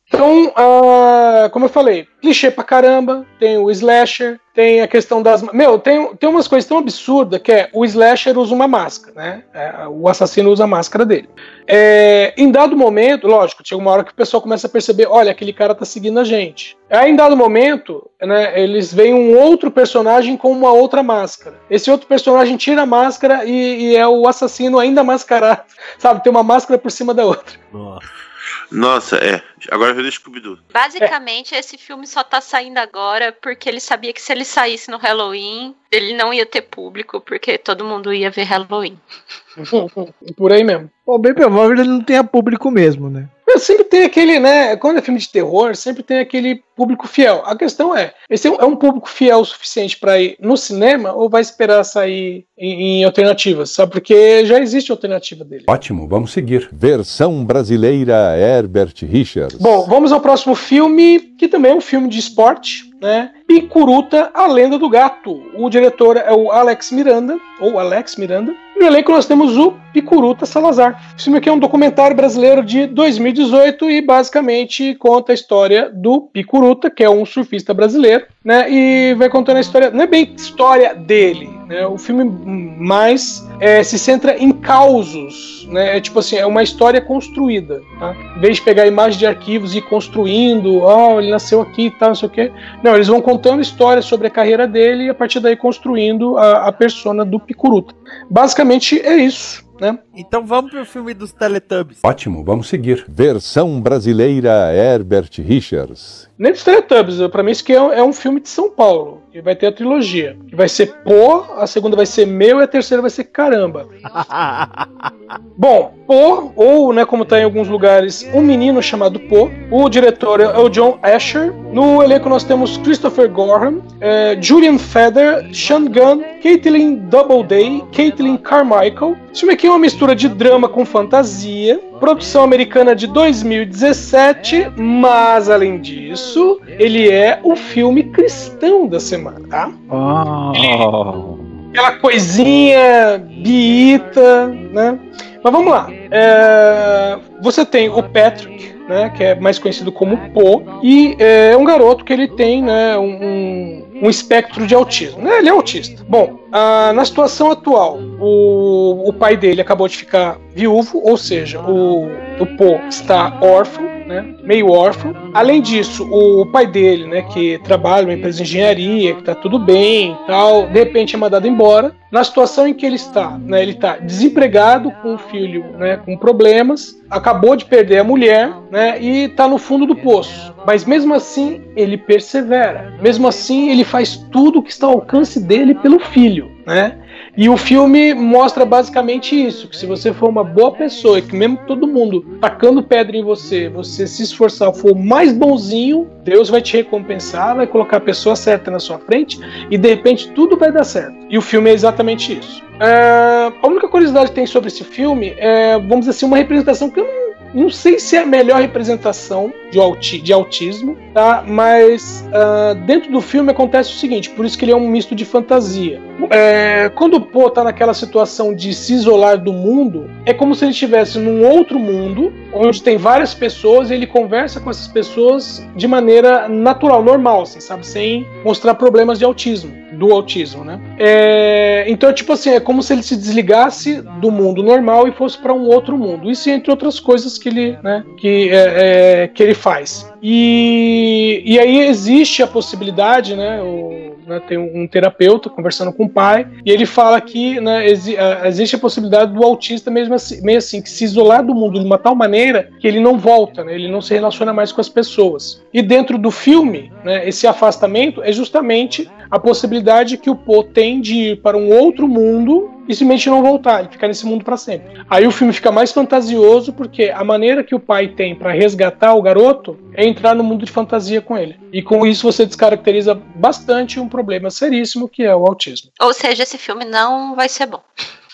Então, como eu falei, clichê pra caramba, tem o slasher, tem a questão das... tem umas coisas tão absurdas que o slasher usa uma máscara, né? O assassino usa a máscara dele. Em dado momento, lógico, chega uma hora que o pessoal começa a perceber, olha, aquele cara tá seguindo a gente. Aí, em dado momento, né, eles veem um outro personagem com uma outra máscara. Esse outro personagem tira a máscara e é o assassino ainda mascarado, sabe? Tem uma máscara por cima da outra. Nossa, agora eu vi o Scooby-Doo. Basicamente, esse filme só tá saindo agora porque ele sabia que se ele saísse no Halloween, ele não ia ter público, porque todo mundo ia ver Halloween. Por aí mesmo. Bom, bem provável ele não tenha público mesmo, né? Sempre tem aquele, né? Quando é filme de terror, sempre tem aquele público fiel. A questão esse é um público fiel o suficiente para ir no cinema ou vai esperar sair em alternativas? Sabe? Porque já existe alternativa dele. Ótimo, vamos seguir. Versão brasileira Herbert Richards. Bom, vamos ao próximo filme, que também é um filme de esporte, né? Picuruta, a Lenda do Gato. O diretor é o Alex Miranda. No elenco nós temos o Picuruta Salazar. Esse filme aqui é um documentário brasileiro de 2018 e basicamente conta a história do Picuruta, que é um surfista brasileiro, né? E vai contando a história, não é bem história dele, né? O filme mais se centra em causos, né? Tipo assim, é uma história construída, tá? Em vez de pegar imagens de arquivos e ir construindo, ele nasceu aqui e tal, não sei o quê. Não, eles vão contando histórias sobre a carreira dele e a partir daí construindo a persona do Picuruta. Basicamente é isso, né? Então vamos pro filme dos Teletubbies. Ótimo, vamos seguir. Versão brasileira Herbert Richards. Nem dos Teletubbies, pra mim isso aqui é um filme de São Paulo, que vai ter a trilogia. Que vai ser Pô, a segunda vai ser Meu e a terceira vai ser Caramba. Bom, Pô, ou, né, como tá em alguns lugares, Um Menino Chamado Pô. O diretor é o John Asher. No elenco nós temos Christopher Gorham, Julian Feather, Sean Gunn, Caitlin Doubleday, Caitlin Carmichael. Esse filme aqui é uma mistura de drama com fantasia. Produção americana de 2017, mas além disso, ele é o filme cristão da semana, tá? Aquela coisinha biita, né? Mas vamos lá. Você tem o Patrick, né, que é mais conhecido como Pô, e é um garoto que ele tem, né, um espectro de autismo, né? Ele é autista. Bom, na situação atual, o pai dele acabou de ficar viúvo, ou seja, o Pô está órfão, né, meio órfão. Além disso, o pai dele, né, que trabalha numa empresa de engenharia, que está tudo bem e tal, de repente é mandado embora. Na situação em que ele está, né, ele está desempregado, com um filho, né, com problemas, acabou de perder a mulher, né, e está no fundo do poço. Mas mesmo assim, ele persevera. Mesmo assim, ele faz tudo o que está ao alcance dele pelo filho, né? E o filme mostra basicamente isso, que se você for uma boa pessoa e que mesmo todo mundo tacando pedra em você, você se esforçar, for mais bonzinho, Deus vai te recompensar, vai colocar a pessoa certa na sua frente e de repente tudo vai dar certo. E o filme é exatamente isso. A única curiosidade que tem sobre esse filme é, vamos dizer assim, uma representação que eu não sei se é a melhor representação de autismo, tá? Mas dentro do filme acontece o seguinte, por isso que ele é um misto de fantasia. Quando o Pô tá naquela situação de se isolar do mundo, é como se ele estivesse num outro mundo, onde tem várias pessoas e ele conversa com essas pessoas de maneira natural, normal, assim, sabe? Sem mostrar problemas de autismo, do autismo, né? Então, tipo assim, é como se ele se desligasse do mundo normal e fosse para um outro mundo. Isso entre outras coisas que ele, né, que ele faz. E aí existe a possibilidade, né, tem um terapeuta conversando com o pai, e ele fala que, né, existe a possibilidade do autista meio assim, que se isolar do mundo de uma tal maneira que ele não volta, né, ele não se relaciona mais com as pessoas. E dentro do filme, né, esse afastamento é justamente a possibilidade que o Pô tem de ir para um outro mundo e simplesmente não voltar, ele ficar nesse mundo para sempre. Aí o filme fica mais fantasioso porque a maneira que o pai tem para resgatar o garoto é entrar no mundo de fantasia com ele. E com isso você descaracteriza bastante um problema seríssimo que é o autismo. Ou seja, esse filme não vai ser bom.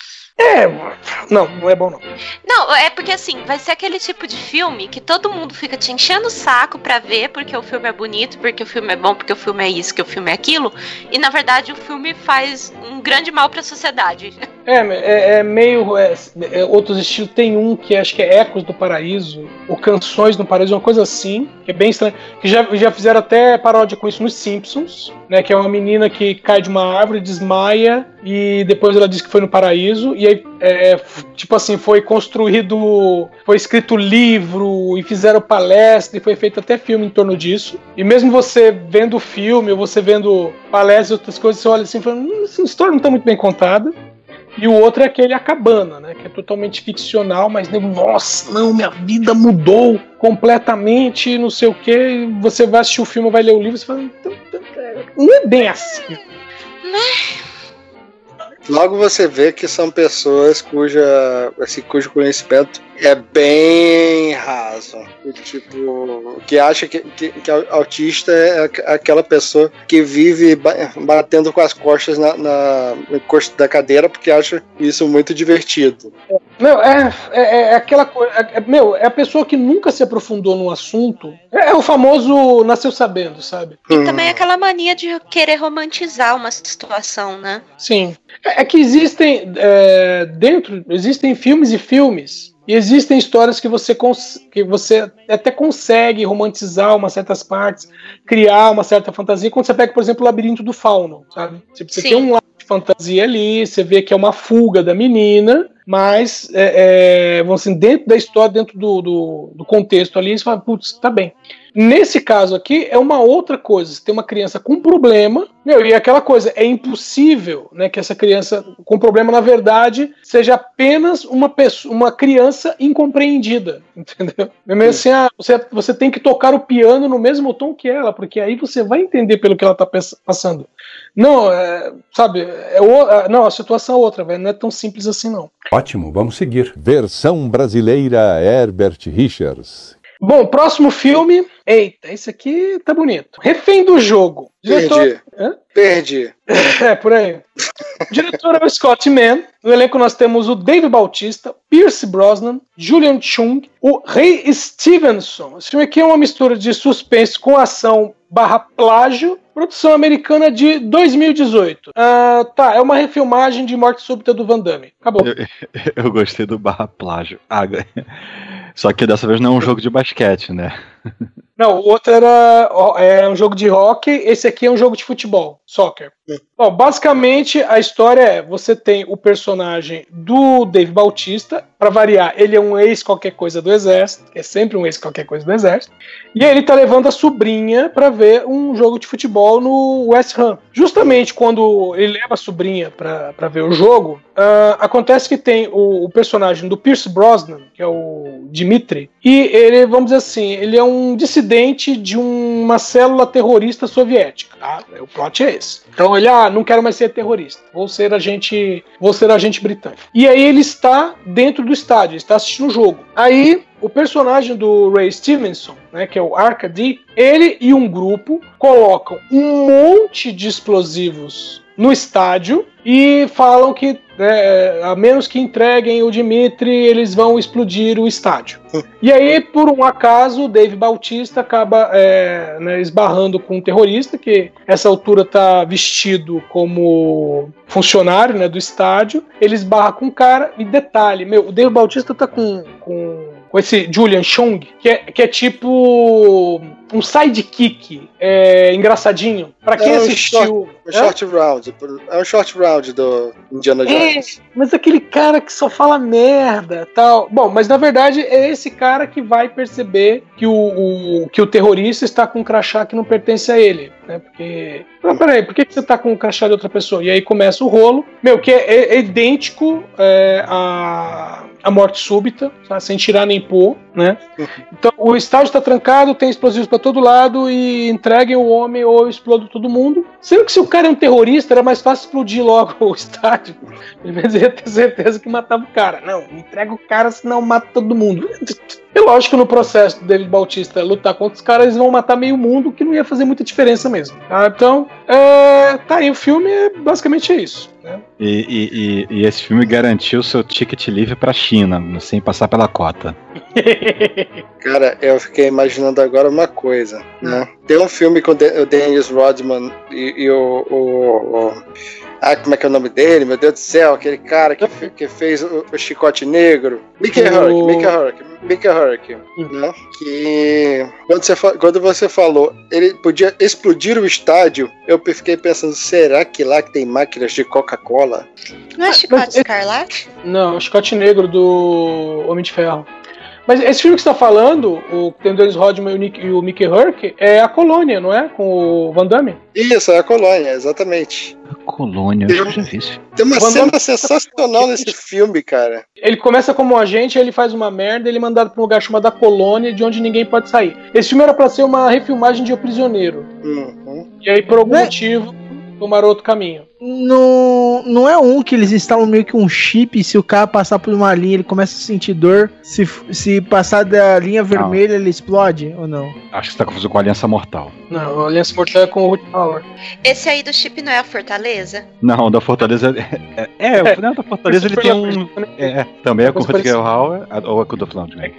Não é bom não. Não, é porque assim, vai ser aquele tipo de filme que todo mundo fica te enchendo o saco pra ver, porque o filme é bonito, porque o filme é bom, porque o filme é isso, que o filme é aquilo, e na verdade o filme faz um grande mal pra sociedade. É meio. Outros estilos. Tem um que acho que é Ecos do Paraíso, ou Canções do Paraíso, uma coisa assim, que é bem estranho. Que já fizeram até paródia com isso nos Simpsons, né? Que é uma menina que cai de uma árvore, desmaia, e depois ela diz que foi no paraíso, e aí, tipo assim, foi construído, foi escrito livro, e fizeram palestra, e foi feito até filme em torno disso. E mesmo você vendo o filme, ou você vendo palestras e outras coisas, você olha assim e fala, essa história não está muito bem contada. E o outro é aquele A Cabana, né? Que é totalmente ficcional, mas nossa, não, minha vida mudou completamente, não sei o quê. Você vai assistir o filme, vai ler o livro, você fala, não é bem assim. Logo você vê que são pessoas cujo conhecimento é bem raso. Tipo, que acha que autista é aquela pessoa que vive batendo com as costas no encosto da cadeira porque acha isso muito divertido. É aquela coisa. É a pessoa que nunca se aprofundou no assunto. É o famoso nasceu sabendo, sabe? E também aquela mania de querer romantizar uma situação, né? Sim. É que existem existem filmes e filmes. E existem histórias que você até consegue romantizar umas certas partes, criar uma certa fantasia. Quando você pega, por exemplo, o Labirinto do Fauno, sabe? Você tem um lado de fantasia ali, você vê que é uma fuga da menina, mas assim, dentro da história, dentro do contexto ali, você fala, putz, tá bem. Nesse caso aqui, é uma outra coisa. Você tem uma criança com problema, e aquela coisa, é impossível, né, que essa criança com problema, na verdade, seja apenas uma criança incompreendida, entendeu? Mesmo assim, você tem que tocar o piano no mesmo tom que ela, porque aí você vai entender pelo que ela tá passando. Não, sabe, não, a situação é outra, velho, não é tão simples assim, não. Ótimo, vamos seguir. Versão brasileira Herbert Richards. Bom, próximo filme. Eita, esse aqui tá bonito. Refém do Jogo. Perdi. Por aí. O diretor é o Scott Mann. No elenco nós temos o Dave Bautista, Pierce Brosnan, Julian Chung, o Ray Stevenson. Esse filme aqui é uma mistura de suspense com ação / plágio. Produção americana de 2018. É uma refilmagem de Morte Súbita do Van Damme. Acabou. Eu gostei do / plágio. Só que dessa vez não é um jogo de basquete, né? Não, o outro era um jogo de hockey, esse aqui é um jogo de futebol, soccer. Bom, basicamente a história você tem o personagem do Dave Bautista, para variar, ele é um ex-qualquer coisa do exército, é sempre um ex-qualquer coisa do exército, e aí ele tá levando a sobrinha para ver um jogo de futebol no West Ham. Justamente quando ele leva a sobrinha para ver o jogo, acontece que tem o personagem do Pierce Brosnan, que é o Dimitri, e ele, vamos dizer assim, ele é um dissidente de uma célula terrorista soviética, tá? O plot é esse. Então ele, não quero mais ser terrorista, vou ser agente britânico. E aí ele está dentro do estádio, está assistindo o jogo. Aí o personagem do Ray Stevenson, né, que é o Arcady, ele e um grupo colocam um monte de explosivos no estádio e falam que a menos que entreguem o Dimitri, eles vão explodir o estádio. E aí, por um acaso, o Dave Bautista acaba esbarrando com um terrorista, que essa altura está vestido como funcionário, né, do estádio. Ele esbarra com um cara, e detalhe, o Dave Bautista tá com esse Julian Chung, que é tipo um sidekick engraçadinho. Pra quem assistiu... É um short round do Indiana Jones. Mas aquele cara que só fala merda tal. Bom, mas na verdade é esse cara que vai perceber que o terrorista está com um crachá que não pertence a ele. Né? Porque... peraí, por que você tá com um crachá de outra pessoa? E aí começa o rolo. Que é idêntico a morte súbita, tá? Sem tirar nem pôr, né? Então o estádio está trancado, tem explosivos para todo lado e entreguem o homem ou explode todo mundo. Sendo que se o cara é um terrorista, era mais fácil explodir logo o estádio. Pelo menos ia ter certeza que matava o cara. Não, entrega o cara, senão mata todo mundo. É lógico que no processo do David Bautista lutar contra os caras, eles vão matar meio mundo, que não ia fazer muita diferença mesmo. Então, tá aí, o filme basicamente é isso. Né? E esse filme garantiu seu ticket livre pra China, sem passar pela cota. Cara, eu fiquei imaginando agora uma coisa, né? Tem um filme com o Dennis Rodman e como é que é o nome dele? Meu Deus do céu, aquele cara que fez o Chicote Negro. Mickey Rourke, né? Que quando você falou, ele podia explodir o estádio, eu fiquei pensando, será que lá que tem máquinas de Coca-Cola? Não é Chicote Escarlate? Não, o Chicote Negro do Homem de Ferro. Mas esse filme que você tá falando, o que tem o Dennis Rodman e o Mickey Rourke, é A Colônia, não é? Com o Van Damme? Isso, é A Colônia, exatamente. A Colônia, eu já vi isso. Tem uma cena sensacional nesse filme, cara. Ele começa como um agente, aí ele faz uma merda, ele é mandado pra um lugar chamado A Colônia, de onde ninguém pode sair. Esse filme era pra ser uma refilmagem de O Prisioneiro. E aí, por algum motivo, tomaram outro caminho. Não é um que eles instalam meio que um chip, e se o cara passar por uma linha ele começa a sentir dor, se passar da linha vermelha ele explode ou não? Acho que você tá confuso com a Aliança Mortal. Não, a Aliança Mortal é com o Ruth Power. Esse aí do chip não é a Fortaleza? Não, da Fortaleza o da Fortaleza ele tem um... também é com o Rutger Hauer, ou é com o Dolph Lundgren?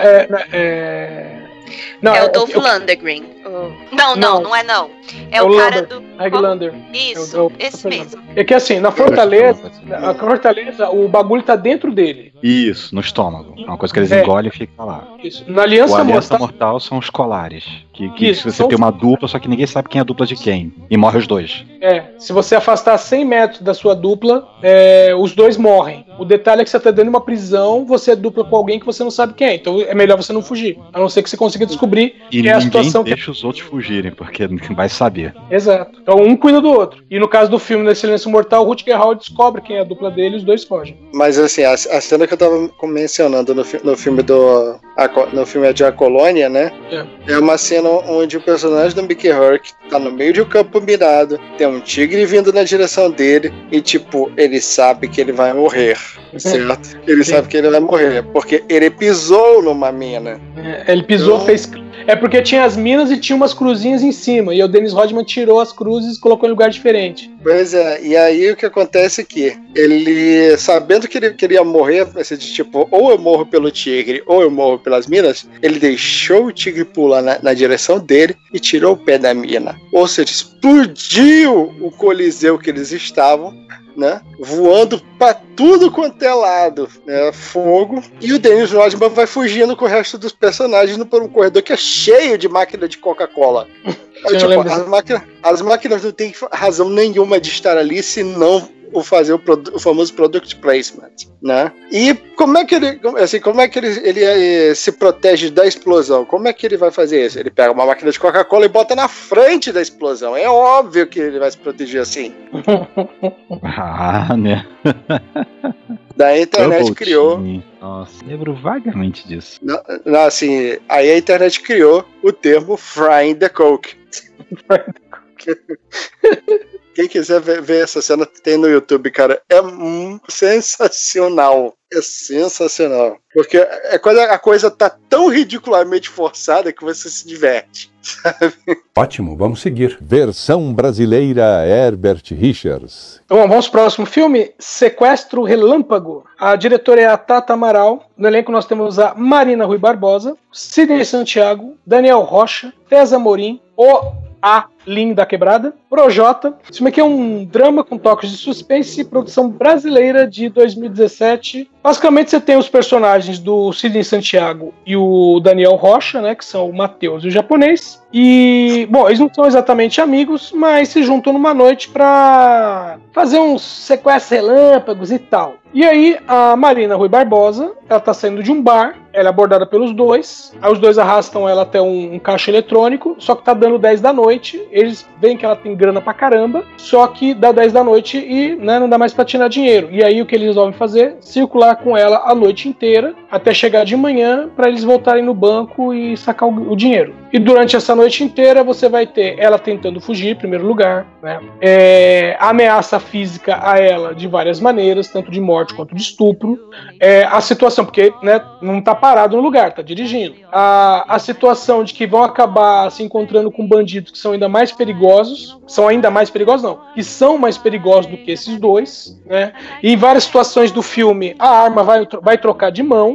Não, é o Dolph Lundgren. Não é não. É o cara do... Highlander. Isso, esse mesmo. É que assim, na Fortaleza, o bagulho tá dentro dele. Isso, no estômago. É uma coisa que eles engolem e fica lá. Isso. Na Aliança Mortal são os colares. Que você tem uma dupla, só que ninguém sabe quem é a dupla de quem. E morre os dois. Se você afastar 100 metros da sua dupla, os dois morrem. O detalhe é que você tá dentro de uma prisão, você é dupla com alguém que você não sabe quem é. Então é melhor você não fugir. A não ser que você consiga descobrir quem é a situação. E deixa os outros fugirem, porque vai saber. Exato. Então um cuida do outro. E no caso do filme da Silêncio Mortal, o Rutger Hauer descobre quem é a dupla dele e os dois fogem. Mas assim, a cena que eu tava mencionando no filme de A Colônia, né? É uma cena onde o personagem do Mickey Rourke tá no meio de um campo minado, tem um tigre vindo na direção dele e, tipo, ele sabe que ele vai morrer, certo? Ele sabe que ele vai morrer, porque ele pisou numa mina. Ele pisou, fez... É porque tinha as minas e tinha umas cruzinhas em cima, e o Dennis Rodman tirou as cruzes e colocou em lugar diferente. Pois é, e aí o que acontece é que ele, sabendo que ele queria morrer, assim, de tipo, ou eu morro pelo tigre, ou eu morro pelas minas, ele deixou o tigre pular na direção dele e tirou o pé da mina. Ou seja, explodiu o coliseu que eles estavam, né, voando pra tudo quanto é lado, né, fogo, e o Dennis Rodman vai fugindo com o resto dos personagens por um corredor que é cheio de máquina de Coca-Cola. As máquinas não têm razão nenhuma de estar ali, senão fazer o famoso product placement, né? E como é que ele se protege da explosão? Como é que ele vai fazer isso? Ele pega uma máquina de Coca-Cola e bota na frente da explosão. É óbvio que ele vai se proteger assim. Né? Daí a internet criou... Nossa, lembro vagamente disso. Não, assim, aí a internet criou o termo frying the coke. Quem quiser ver essa cena, tem no YouTube, cara. É sensacional. É sensacional. Porque a coisa tá tão ridiculamente forçada que você se diverte, sabe? Ótimo, vamos seguir. Versão brasileira Herbert Richards. Então vamos pro próximo filme, Sequestro Relâmpago. A diretora é a Tata Amaral. No elenco nós temos a Marina Rui Barbosa, Sidney Santiago, Daniel Rocha, Tessa Morim, a Lin da Quebrada, Projota. Esse filme aqui é um drama com toques de suspense, produção brasileira de 2017. Basicamente você tem os personagens do Sidney Santiago e o Daniel Rocha, né, que são o Matheus e o japonês. E, bom, eles não são exatamente amigos, mas se juntam numa noite pra fazer uns sequestros relâmpagos e tal. E aí a Marina Rui Barbosa, ela tá saindo de um bar, ela é abordada pelos dois, aí os dois arrastam ela até um caixa eletrônico, só que tá dando 10 da noite, eles veem que ela tem grana pra caramba, só que dá 10 da noite e, né, não dá mais pra tirar dinheiro. E aí o que eles resolvem fazer? Circular com ela a noite inteira, até chegar de manhã, pra eles voltarem no banco e sacar o dinheiro. E durante essa noite inteira você vai ter ela tentando fugir, em primeiro lugar, né? Ameaça física a ela de várias maneiras, tanto de morte quanto de estupro. A situação, porque, né, não tá parado no lugar, tá dirigindo. A situação de que vão acabar se encontrando com bandidos que são ainda mais perigosos, que são mais perigosos do que esses dois, né? E em várias situações do filme a arma vai trocar de mãos.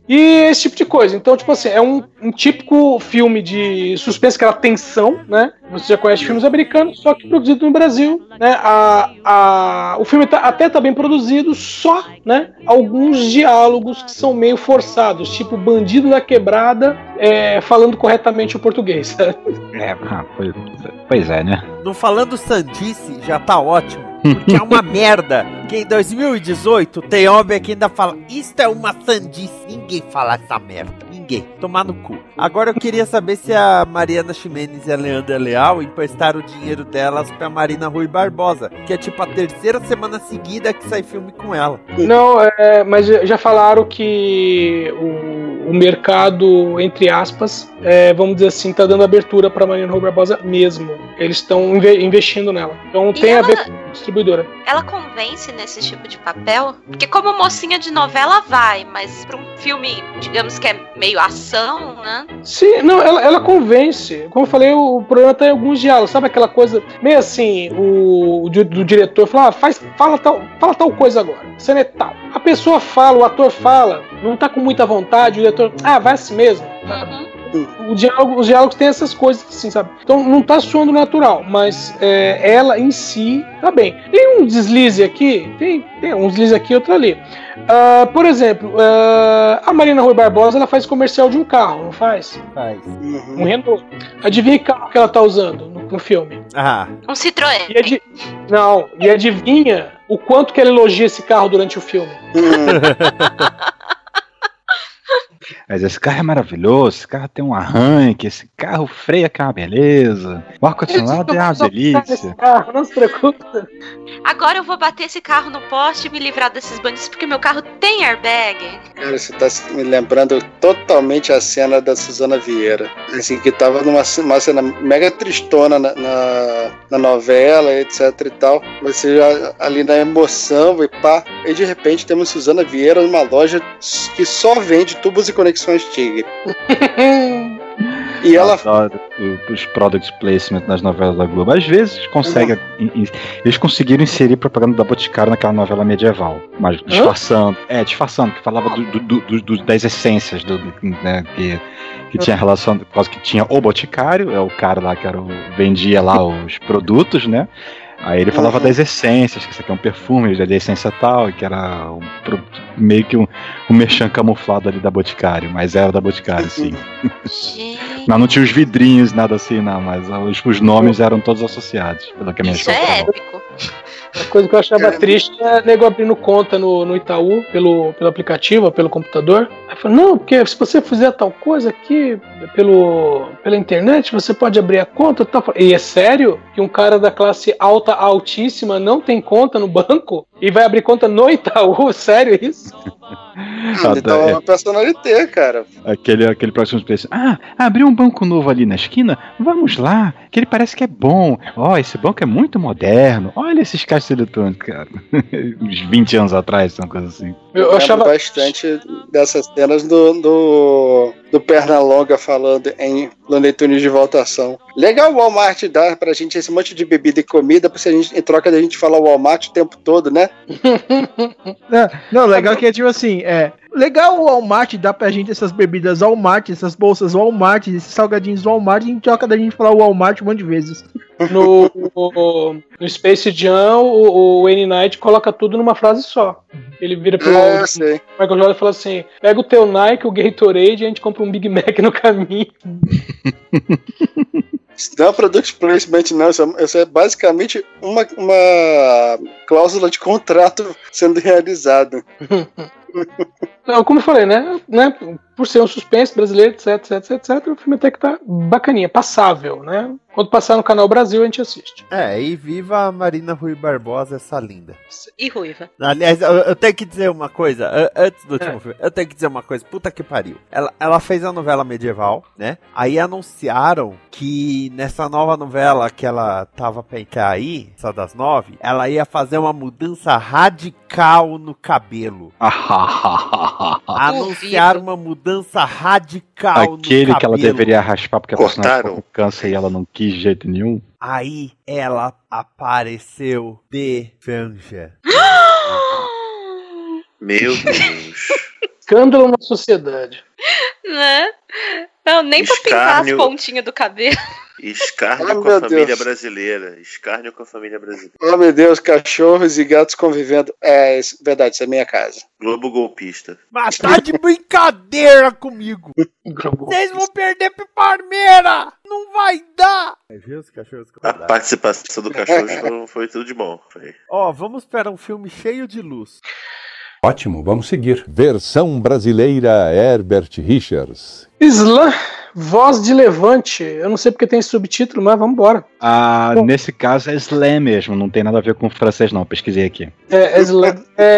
E esse tipo de coisa. Então, tipo assim, é um típico filme de suspense, aquela tensão, né? Você já conhece filmes americanos, só que produzido no Brasil, né? O filme até tá bem produzido, só, né? Alguns diálogos que são meio forçados, tipo Bandido da Quebrada falando corretamente o português. Pois é, né? Não falando sandice, já tá ótimo. Porque é uma merda. Que em 2018 tem homem que ainda fala: isto é uma sandice. Ninguém fala essa merda. Ninguém. Tomar no cu. Agora eu queria saber se a Mariana Ximenes e a Leandra Leal emprestaram o dinheiro delas pra Marina Rui Barbosa, que é tipo a terceira semana seguida que sai filme com ela. Não, mas já falaram que o mercado, entre aspas, vamos dizer assim, tá dando abertura pra Marina Rui Barbosa mesmo. Eles estão investindo nela. Então tem a ver com a distribuidora. Ela convence nesse tipo de papel? Porque como mocinha de novela vai, mas pra um filme, digamos que é meio ação, né? Sim, não, ela convence. Como eu falei, o problema tá em alguns diálogos. Sabe aquela coisa meio assim, do diretor fala, fala tal coisa agora. Cena é tal. A pessoa fala, o ator fala, não tá com muita vontade, o diretor, vai assim mesmo. Os diálogos têm essas coisas assim, sabe? Então não tá soando natural, mas ela em si tá bem. Tem um deslize aqui, tem um deslize aqui e outro ali. Por exemplo, a Marina Rui Barbosa, ela faz comercial de um carro, não faz? Faz. Um Renault. Adivinha que carro que ela tá usando no filme? Um Citroën. E adivinha o quanto que ela elogia esse carro durante o filme? Mas esse carro é maravilhoso, esse carro tem um arranque, esse carro freia que é uma beleza, o ar-condicionado é uma delícia. Não se preocupe. Agora eu vou bater esse carro no poste e me livrar desses bandidos, porque meu carro tem airbag. Cara, você tá me lembrando totalmente a cena da Suzana Vieira. Assim, que tava numa cena mega tristona na novela, etc e tal. Você já ali na emoção e pá. E de repente temos Suzana Vieira numa loja que só vende tubos e conexões Tigre. E ela adoro os product placement nas novelas da Globo. Às vezes eles conseguiram inserir propaganda da Boticário naquela novela medieval, mas disfarçando, que falava das essências né, que tinha relação, por causa que tinha o Boticário, o cara lá que vendia lá os produtos, né? Aí ele falava das essências, que isso aqui é um perfume de essência tal, que era meio que um merchan camuflado ali da Boticário, mas era da Boticário, sim. Mas não tinha os vidrinhos, nada assim, não, mas os nomes eram todos associados, pelo que a minha Isso é épico. A coisa que eu achava triste é nego abrindo conta no Itaú, pelo aplicativo, pelo computador. Aí falou, não, porque se você fizer tal coisa aqui pela internet, você pode abrir a conta e tal. E é sério que um cara da classe alta, altíssima, não tem conta no banco e vai abrir conta no Itaú? Sério isso? Então é uma personalidade, cara. Aquele próximo preço. Abriu um banco novo ali na esquina? Vamos lá, que ele parece que é bom. Esse banco é muito moderno. Olha esses caixas eletrônicos, cara. Uns 20 anos atrás, uma coisa assim. Eu achava bastante dessas cenas do Pernalonga falando em Looney Tunes de Voltação. Legal o Walmart dar pra gente esse monte de bebida e comida, pra gente, em troca da gente falar Walmart o tempo todo, né? Não, legal que é tipo assim, legal o Walmart dar pra gente essas bebidas Walmart, essas bolsas Walmart, esses salgadinhos Walmart, em troca da gente falar Walmart um monte de vezes. No Space Jam, o Wayne Knight coloca tudo numa frase só. Ele vira pro Michael Jordan e fala assim: pega o teu Nike, o Gatorade, e a gente compra um Big Mac no caminho. Isso não é product placement, não. Isso é basicamente uma cláusula de contrato sendo realizada. Não, como eu falei, né? Por ser um suspense brasileiro, etc, o filme até que tá bacaninha, passável, né? Quando passar no Canal Brasil, a gente assiste. E viva a Marina Rui Barbosa, essa linda. E ruiva. Aliás, eu tenho que dizer uma coisa, antes do último filme, eu tenho que dizer uma coisa, puta que pariu. Ela fez a novela medieval, né? Aí anunciaram que nessa nova novela que ela tava pra entrar aí, essa das 9, ela ia fazer uma mudança radical no cabelo. Anunciaram uma mudança radical no cabelo. Aquele que ela deveria raspar porque a personagem ficou com câncer e ela não quis de jeito nenhum. Aí ela apareceu de franja. Meu Deus. escândalo na sociedade. Né? Não, nem pra pintar as Escárnio. pontinhas do cabelo. Escárnio Oh, com a meu família Deus. brasileira. Escárnio com a família brasileira. Oh, meu Deus, cachorros e gatos convivendo. Verdade, isso é minha casa. Globo golpista. Mas tá de brincadeira comigo. Vocês vão perder pro Palmeiras. Não vai dar. Viu os cachorros? A participação do cachorro foi tudo de bom. Foi. Ó, vamos para um filme cheio de luz. Ótimo, vamos seguir. Versão brasileira Herbert Richards. Islã, Voz de Levante. Eu não sei porque tem esse subtítulo, mas vamos embora. Nesse caso é Slam mesmo, não tem nada a ver com francês não, pesquisei aqui. Islã.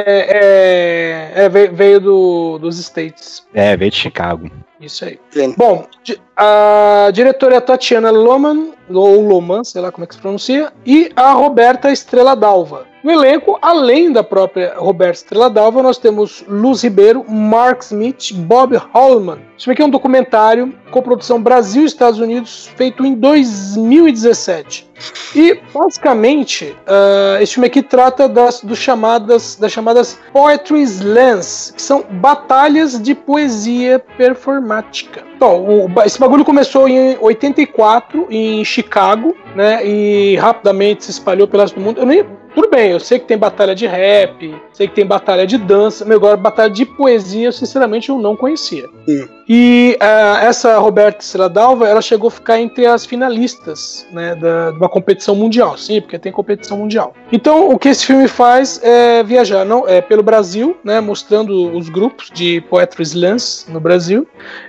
Veio dos States. Veio de Chicago. Isso aí. Bom, a diretora é a Tatiana Loman, ou Loman, sei lá como é que se pronuncia, e a Roberta Estrela Dalva. No elenco, além da própria Roberta Estrela Dalva, nós temos Luz Ribeiro, Mark Smith, Bob Holman. Isso aqui é um documentário com produção Brasil e Estados Unidos, feito em 2017. E, basicamente, esse filme aqui trata das chamadas Poetry Slams, que são batalhas de poesia performática. Então, esse bagulho começou em 84, em Chicago, né, e rapidamente se espalhou pelo resto do mundo. Tudo bem, eu sei que tem batalha de rap, sei que tem batalha de dança, mas agora batalha de poesia, sinceramente, eu não conhecia. E essa Roberta Estrela Dalva, ela chegou a ficar entre as finalistas, né, de uma competição mundial. Sim, porque tem competição mundial. Então, o que esse filme faz é viajar pelo Brasil, né, mostrando os grupos de Poetry Slams no Brasil,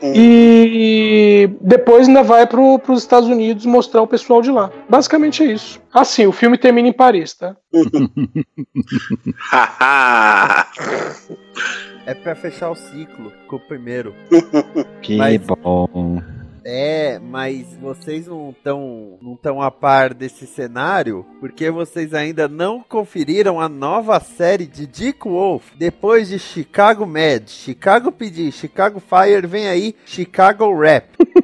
e depois ainda vai para os Estados Unidos mostrar o pessoal de lá. Basicamente é isso. Assim, o filme termina em Paris, tá? É pra fechar o ciclo com o primeiro. Que bom. Mas vocês não estão a par desse cenário, porque vocês ainda não conferiram a nova série de Dick Wolf. Depois de Chicago Med, Chicago PD, Chicago Fire, vem aí Chicago Rap.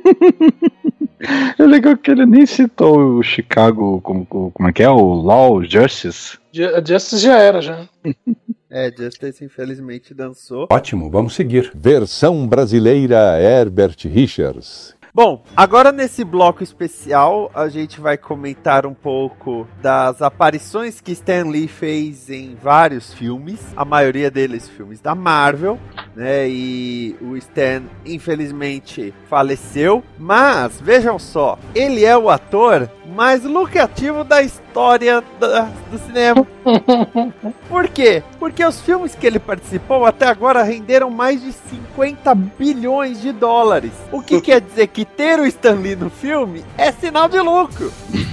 É legal que ele nem citou o Chicago, como é que é? O Law, Justice? Justice já era, já. Justice infelizmente dançou. Ótimo, vamos seguir. Versão brasileira Herbert Richards. Bom, agora nesse bloco especial a gente vai comentar um pouco das aparições que Stan Lee fez em vários filmes, a maioria deles filmes da Marvel, né? E o Stan infelizmente faleceu, mas vejam só, ele é o ator mais lucrativo da história do cinema. Por quê? Porque os filmes que ele participou até agora renderam mais de 50 bilhões de dólares. O que quer dizer que ter o Stan Lee no filme é sinal de lucro.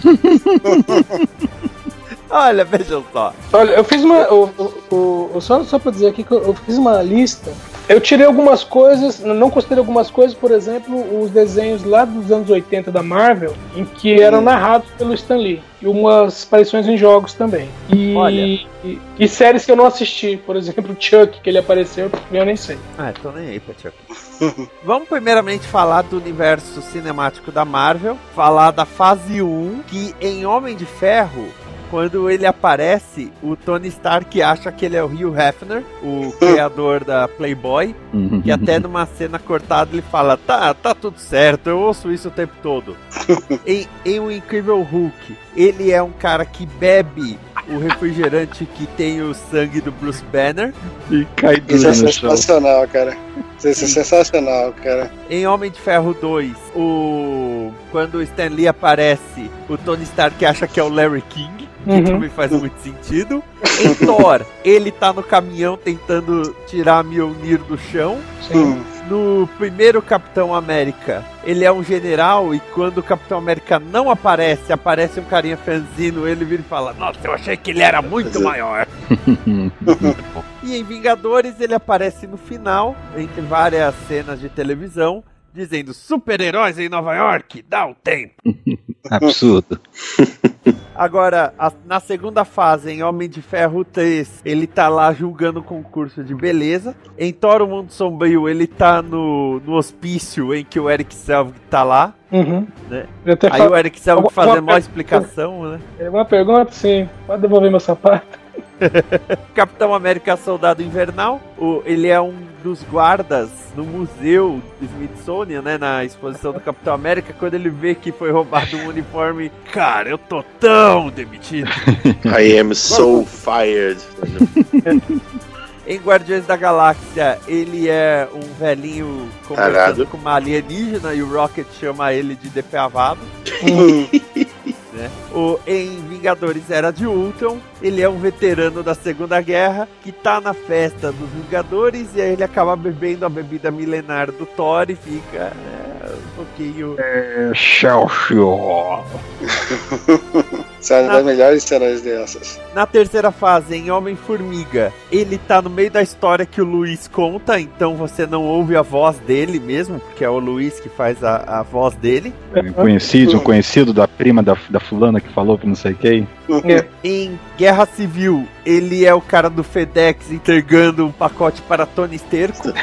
Olha, vejam só. Olha, eu fiz uma... Só pra dizer aqui que eu fiz uma lista. Eu tirei algumas coisas, não considerei algumas coisas, por exemplo, os desenhos lá dos anos 80 da Marvel, em que eram narrados pelo Stan Lee. E umas aparições em jogos também. E séries que eu não assisti, por exemplo, Chuck, que ele apareceu, eu nem sei. Tô nem aí pra Chuck. Vamos primeiramente falar do universo cinemático da Marvel, falar da fase 1, que em Homem de Ferro, quando ele aparece, o Tony Stark acha que ele é o Hugh Hefner, o criador da Playboy, que até numa cena cortada ele fala, tá tudo certo, eu ouço isso o tempo todo. Em O Incrível Hulk, ele é um cara que bebe o refrigerante que tem o sangue do Bruce Banner. E cai duro Isso é no chão. sensacional, cara. Isso é sensacional, cara. Em Homem de Ferro 2, quando o Stan Lee aparece, o Tony Stark acha que é o Larry King. Que também faz muito sentido. Em Thor, ele tá no caminhão tentando tirar a Mjolnir do chão. No primeiro Capitão América, ele é um general e quando o Capitão América não aparece um carinha franzino, ele vira e fala, nossa, eu achei que ele era muito maior. E em Vingadores, ele aparece no final, entre várias cenas de televisão, dizendo, super-heróis em Nova York, dá um tempo. Absurdo. Agora, na segunda fase, em Homem de Ferro 3, ele tá lá julgando o concurso de beleza. Em Thor, o Mundo Sombrio, ele tá no hospício em que o Eric Selvig tá lá. Né? Aí o Eric Selvig fazendo uma explicação, né? Uma pergunta, sim. Pode devolver meu sapato? Capitão América Soldado Invernal, ele é um dos guardas no museu do Smithsonian, né, na exposição do Capitão América, quando ele vê que foi roubado um uniforme. Cara, eu tô tão demitido. I am so fired. Em Guardiões da Galáxia, ele é um velhinho conversando com uma alienígena e o Rocket chama ele de depravado. Né? Em Vingadores Era de Ultron, ele é um veterano da Segunda Guerra que tá na festa dos Vingadores e aí ele acaba bebendo a bebida milenar do Thor e fica um pouquinho... Excelsior! Isso é uma das melhores cenas dessas. Na terceira fase, em Homem-Formiga, ele tá no meio da história que o Luiz conta, então você não ouve a voz dele mesmo, porque é o Luiz que faz a voz dele. Conhecido da prima da fulana que falou que não sei quem. Em Guerra Civil, ele é o cara do FedEx entregando um pacote para Tony Sterco.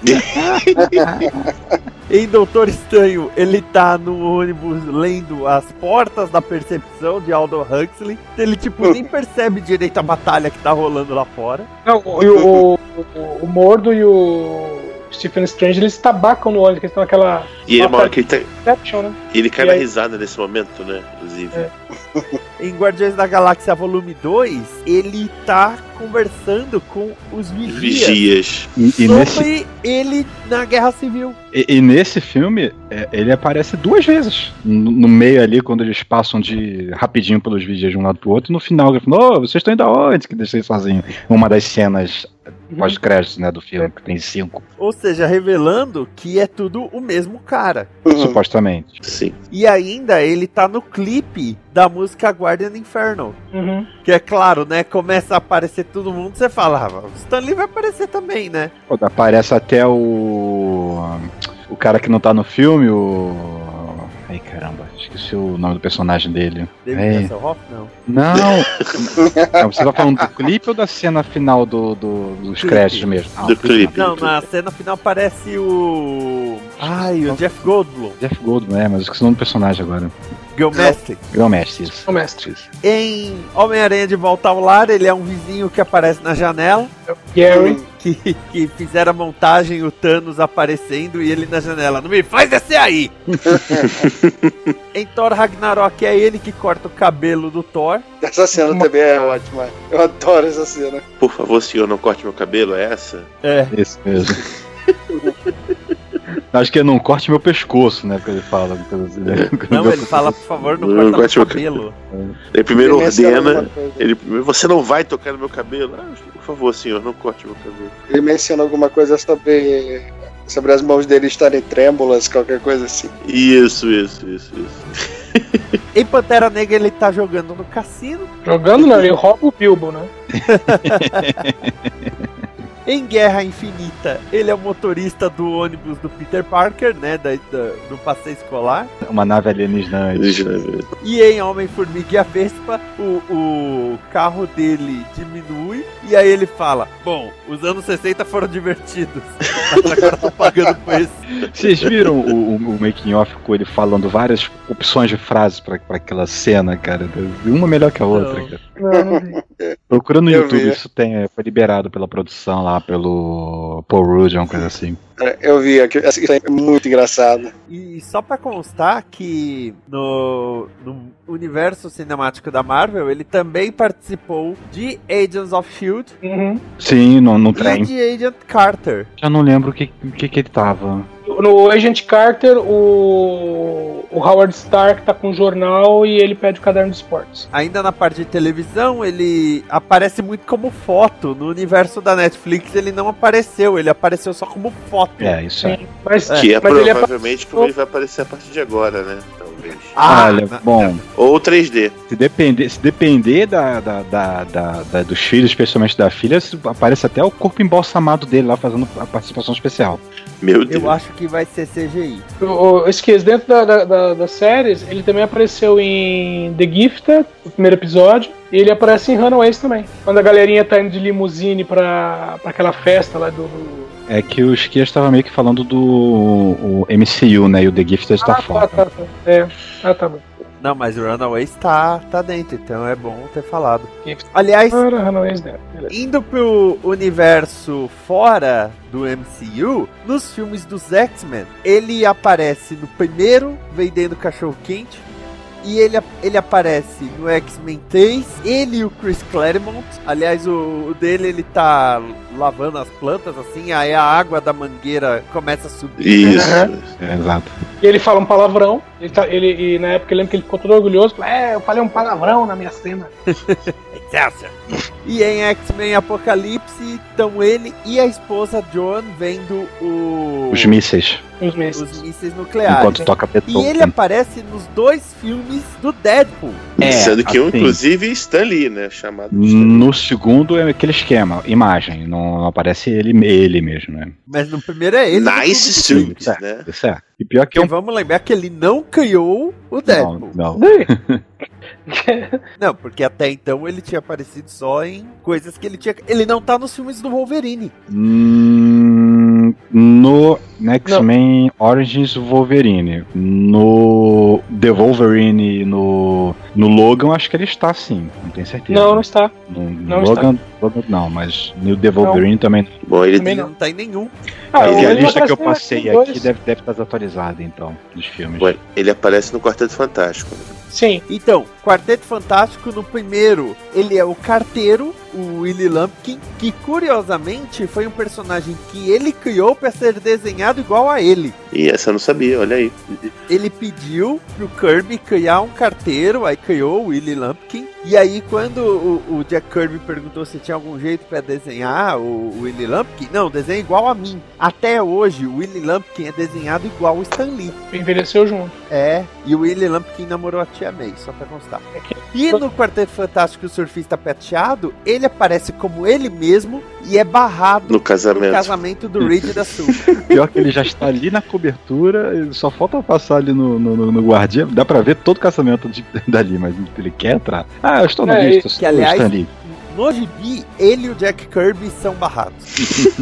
Em Doutor Estranho, ele tá no ônibus lendo As Portas da Percepção de Aldous Huxley. Ele, nem percebe direito a batalha que tá rolando lá fora. Não, o Mordo e o Stephen Strange, eles tabacam no ônibus, que eles estão naquela... E ele, que ele, né? Ele cai na risada nesse momento, né? Inclusive. Em Guardiões da Galáxia Volume 2, ele tá conversando com os vigias. Sobre ele na Guerra Civil. E nesse filme, ele aparece 2 vezes. No meio ali, quando eles passam rapidinho pelos vigias de um lado pro outro, e no final ele fala, vocês estão indo aonde? Que deixei sozinho. Uma das cenas pós-créditos, né, do filme, que tem 5. Ou seja, revelando que é tudo o mesmo cara. Supostamente. Sim. E ainda ele tá no clipe da música Guardian Inferno. Que é claro, né? Começa a aparecer todo mundo, você fala, o Stan Lee vai aparecer também, né? Aparece até o cara que não tá no filme, Ai, caramba, esqueci o nome do personagem dele. David Hasselhoff? Não. Você tá falando do clipe ou da cena final dos créditos mesmo? Do clipe. Não, na cena final aparece o Jeff Goldblum. Jeff Goldblum, mas eu esqueci o nome do personagem agora. Gilmestre, isso. Em Homem-Aranha de Volta ao Lar, ele é um vizinho que aparece na janela. Gary. Que fizeram a montagem, o Thanos aparecendo e ele na janela. Não me faz descer aí! Em Thor Ragnarok é ele que corta o cabelo do Thor. Essa cena também é ótima. Eu adoro essa cena. Por favor, senhor, não corte meu cabelo, é essa? É. Isso mesmo. Acho que é não corte meu pescoço, né? Porque ele fala. Não, ele fala, por favor, não corte meu cabelo. Ele primeiro ordena. Você não vai tocar no meu cabelo. Por favor, senhor, não corte meu cabelo. Ele menciona alguma coisa sobre as mãos dele estarem trêmulas, qualquer coisa assim. Isso. Em Pantera Negra ele tá jogando no cassino. Jogando não, ele rouba o Bilbo, né? Em Guerra Infinita, ele é o motorista do ônibus do Peter Parker, né, do passeio escolar. Uma nave alienígena. E em Homem-Formiga e a Vespa, o carro dele diminui, e aí ele fala, bom, os anos 60 foram divertidos, mas agora tô pagando por isso. Vocês viram o making off com ele falando várias opções de frases pra aquela cena, cara? Uma melhor que a outra, cara. Procura no YouTube, isso foi liberado pela produção lá, pelo Paul Rudd, uma coisa assim. Eu vi, isso é muito engraçado. E só pra constar que no universo cinemático da Marvel, ele também participou de Agents of S.H.I.E.L.D. Sim, no trem. E de Agent Carter. Já não lembro o que ele tava. No Agent Carter, o Howard Stark tá com um jornal e ele pede o caderno de esportes. Ainda na parte de televisão, ele aparece muito como foto. No universo da Netflix, ele não apareceu. Ele apareceu só como foto. Isso é. Que provavelmente como ele vai aparecer a partir de agora, né? Talvez. Olha, bom. Ou 3D. Se depender dos filhos, especialmente da filha, aparece até o corpo embalsamado dele lá fazendo a participação especial. Meu Deus. Eu acho que vai ser CGI. Eu esqueci, dentro das séries, ele também apareceu em The Gifted, no primeiro episódio, e ele aparece em Runaways também. Quando a galerinha tá indo de limusine pra aquela festa lá do... É que o Skias estava meio que falando do MCU, né? E o The Gifted tá fora. Tá bom. Não, mas o Runaways tá dentro, então é bom ter falado. Aliás, indo pro universo fora do MCU, nos filmes dos X-Men, ele aparece no primeiro vendendo cachorro-quente, e ele aparece no X-Men 3, ele e o Chris Claremont. Aliás, o dele, ele tá lavando as plantas, assim, aí a água da mangueira começa a subir. Isso, exato. E ele fala um palavrão, e na época eu lembro que ele ficou todo orgulhoso, eu falei um palavrão na minha cena. E em X-Men Apocalipse, estão ele e a esposa Joan vendo os mísseis. Os mísseis nucleares. Enquanto toca Beethoven. E ele aparece nos 2 filmes do Deadpool. Sendo que assim, inclusive, Stan Lee, né? Chamado no segundo é aquele esquema, imagem, não aparece ele mesmo, né? Mas no primeiro é ele. Nice suit, né? Isso é. E pior que vamos lembrar que ele não criou o Deadpool. Não. Não, porque até então ele tinha aparecido só em coisas que ele tinha... Ele não tá nos filmes do Wolverine. No X-Men Origins Wolverine, no The Wolverine, no Logan, acho que ele está sim, não tenho certeza. Não está. No Logan não, mas no The Wolverine também. Bom, ele também não tá em nenhum. A lista que eu passei aqui deve estar desatualizada, então, dos filmes. Bom, ele aparece no Quarteto Fantástico. Sim. Então, Quarteto Fantástico, no primeiro, ele é o carteiro, o Willie Lumpkin, que curiosamente foi um personagem que ele criou para ser desenhado igual a ele. E essa eu não sabia, olha aí. Ele pediu pro Kirby criar um carteiro, aí criou o Willie Lumpkin. E aí quando o Jack Kirby perguntou se tinha algum jeito para desenhar o Willie Lumpkin, não, desenha igual a mim. Até hoje, o Willie Lumpkin é desenhado igual o Stan Lee. Envelheceu junto. É, e o Willie Lumpkin namorou a Tia May, só pra constar. E no Quarteto Fantástico, o Surfista Prateado, ele aparece como ele mesmo e é barrado no casamento do Reed da Sul. Pior que ele já está ali na cobertura, só falta passar ali no guardia, dá pra ver todo o casamento dali, mas ele quer entrar. Eu estou na lista. Que, aliás, no gibi, ele e o Jack Kirby são barrados.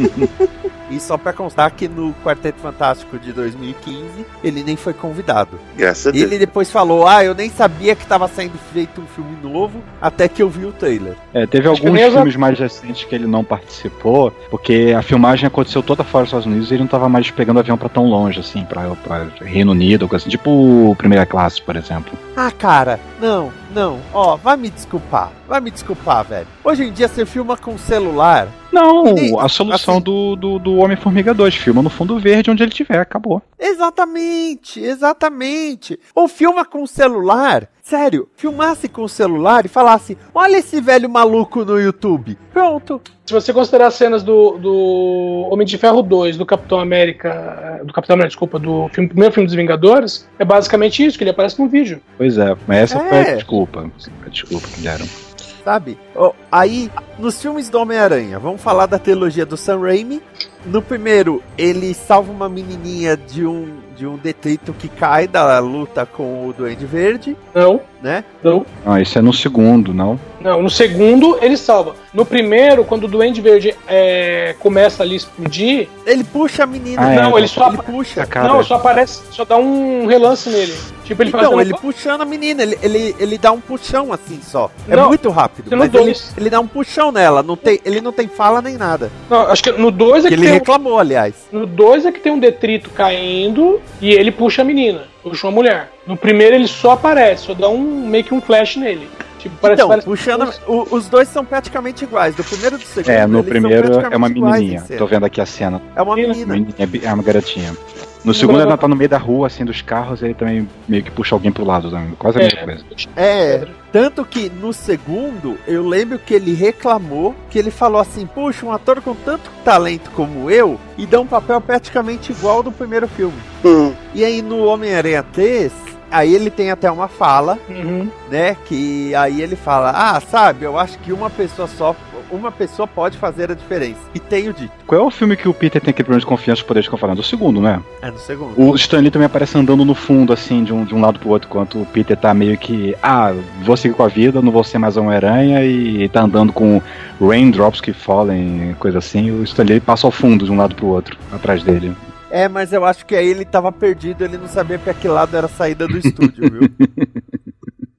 E só pra constar que no Quarteto Fantástico de 2015, ele nem foi convidado. Graças a Deus. Ele depois falou, eu nem sabia que estava sendo feito um filme novo, até que eu vi o trailer. Teve alguns filmes mais recentes que ele não participou, porque a filmagem aconteceu toda fora dos Estados Unidos e ele não estava mais pegando avião pra tão longe, assim, pra Reino Unido, coisa assim, tipo Primeira Classe, por exemplo. Cara, não, vai me desculpar, velho. Hoje em dia você filma com celular. Não, a solução assim, do Homem-Formiga 2, filma no fundo verde onde ele estiver, acabou. Exatamente. Ou filma com o celular, sério, filmasse com o celular e falasse, olha esse velho maluco no YouTube. Pronto. Se você considerar as cenas do Homem de Ferro 2, do Capitão América, do primeiro filme dos Vingadores, é basicamente isso, que ele aparece no vídeo. Pois é, mas essa foi a desculpa que deram. Sabe? Aí, nos filmes do Homem-Aranha, vamos falar da trilogia do Sam Raimi. No primeiro, ele salva uma menininha de um detrito que cai da luta com o Duende Verde. Não. Né? Não. Isso é no segundo, não? Não, no segundo ele salva. No primeiro, quando o Duende Verde começa ali a explodir... Ele puxa a menina. Ele puxa. Não, só aparece, só dá um relance nele. Tipo, ele ele puxando a menina, ele dá um puxão assim só. É muito rápido, mas ele dá um puxão nela, ele não tem fala nem nada. Não, acho que no 2 é que ele reclamou, aliás. No 2 é que tem um detrito caindo e ele puxa a menina, puxa a mulher. No primeiro ele só aparece, só dá meio que um flash nele. Tipo, parece puxando. Os dois são praticamente iguais. Do primeiro e do segundo. No primeiro é uma menininha. Tô vendo aqui a cena. É uma menina. É uma garotinha. No segundo ela tá no meio da rua, assim, dos carros, e ele também meio que puxa alguém pro lado, né? Quase a mesma coisa. Tanto que no segundo, eu lembro que ele reclamou, que ele falou assim, puxa, um ator com tanto talento como eu, e dá um papel praticamente igual ao do primeiro filme. E aí no Homem-Aranha 3... Aí ele tem até uma fala, né, que aí ele fala, sabe, eu acho que uma pessoa pode fazer a diferença. E tenho dito. Qual é o filme que o Peter tem aquele problema de confiança, poder de confiança? Do segundo, né? É, no segundo. O Stan Lee também aparece andando no fundo, assim, de um lado pro outro, enquanto o Peter tá meio que, vou seguir com a vida, não vou ser mais Homem-Aranha, e tá andando com raindrops que falling, coisa assim, o Stan Lee passa ao fundo de um lado pro outro, atrás dele. Mas eu acho que aí ele tava perdido, ele não sabia pra que lado era a saída do estúdio, viu?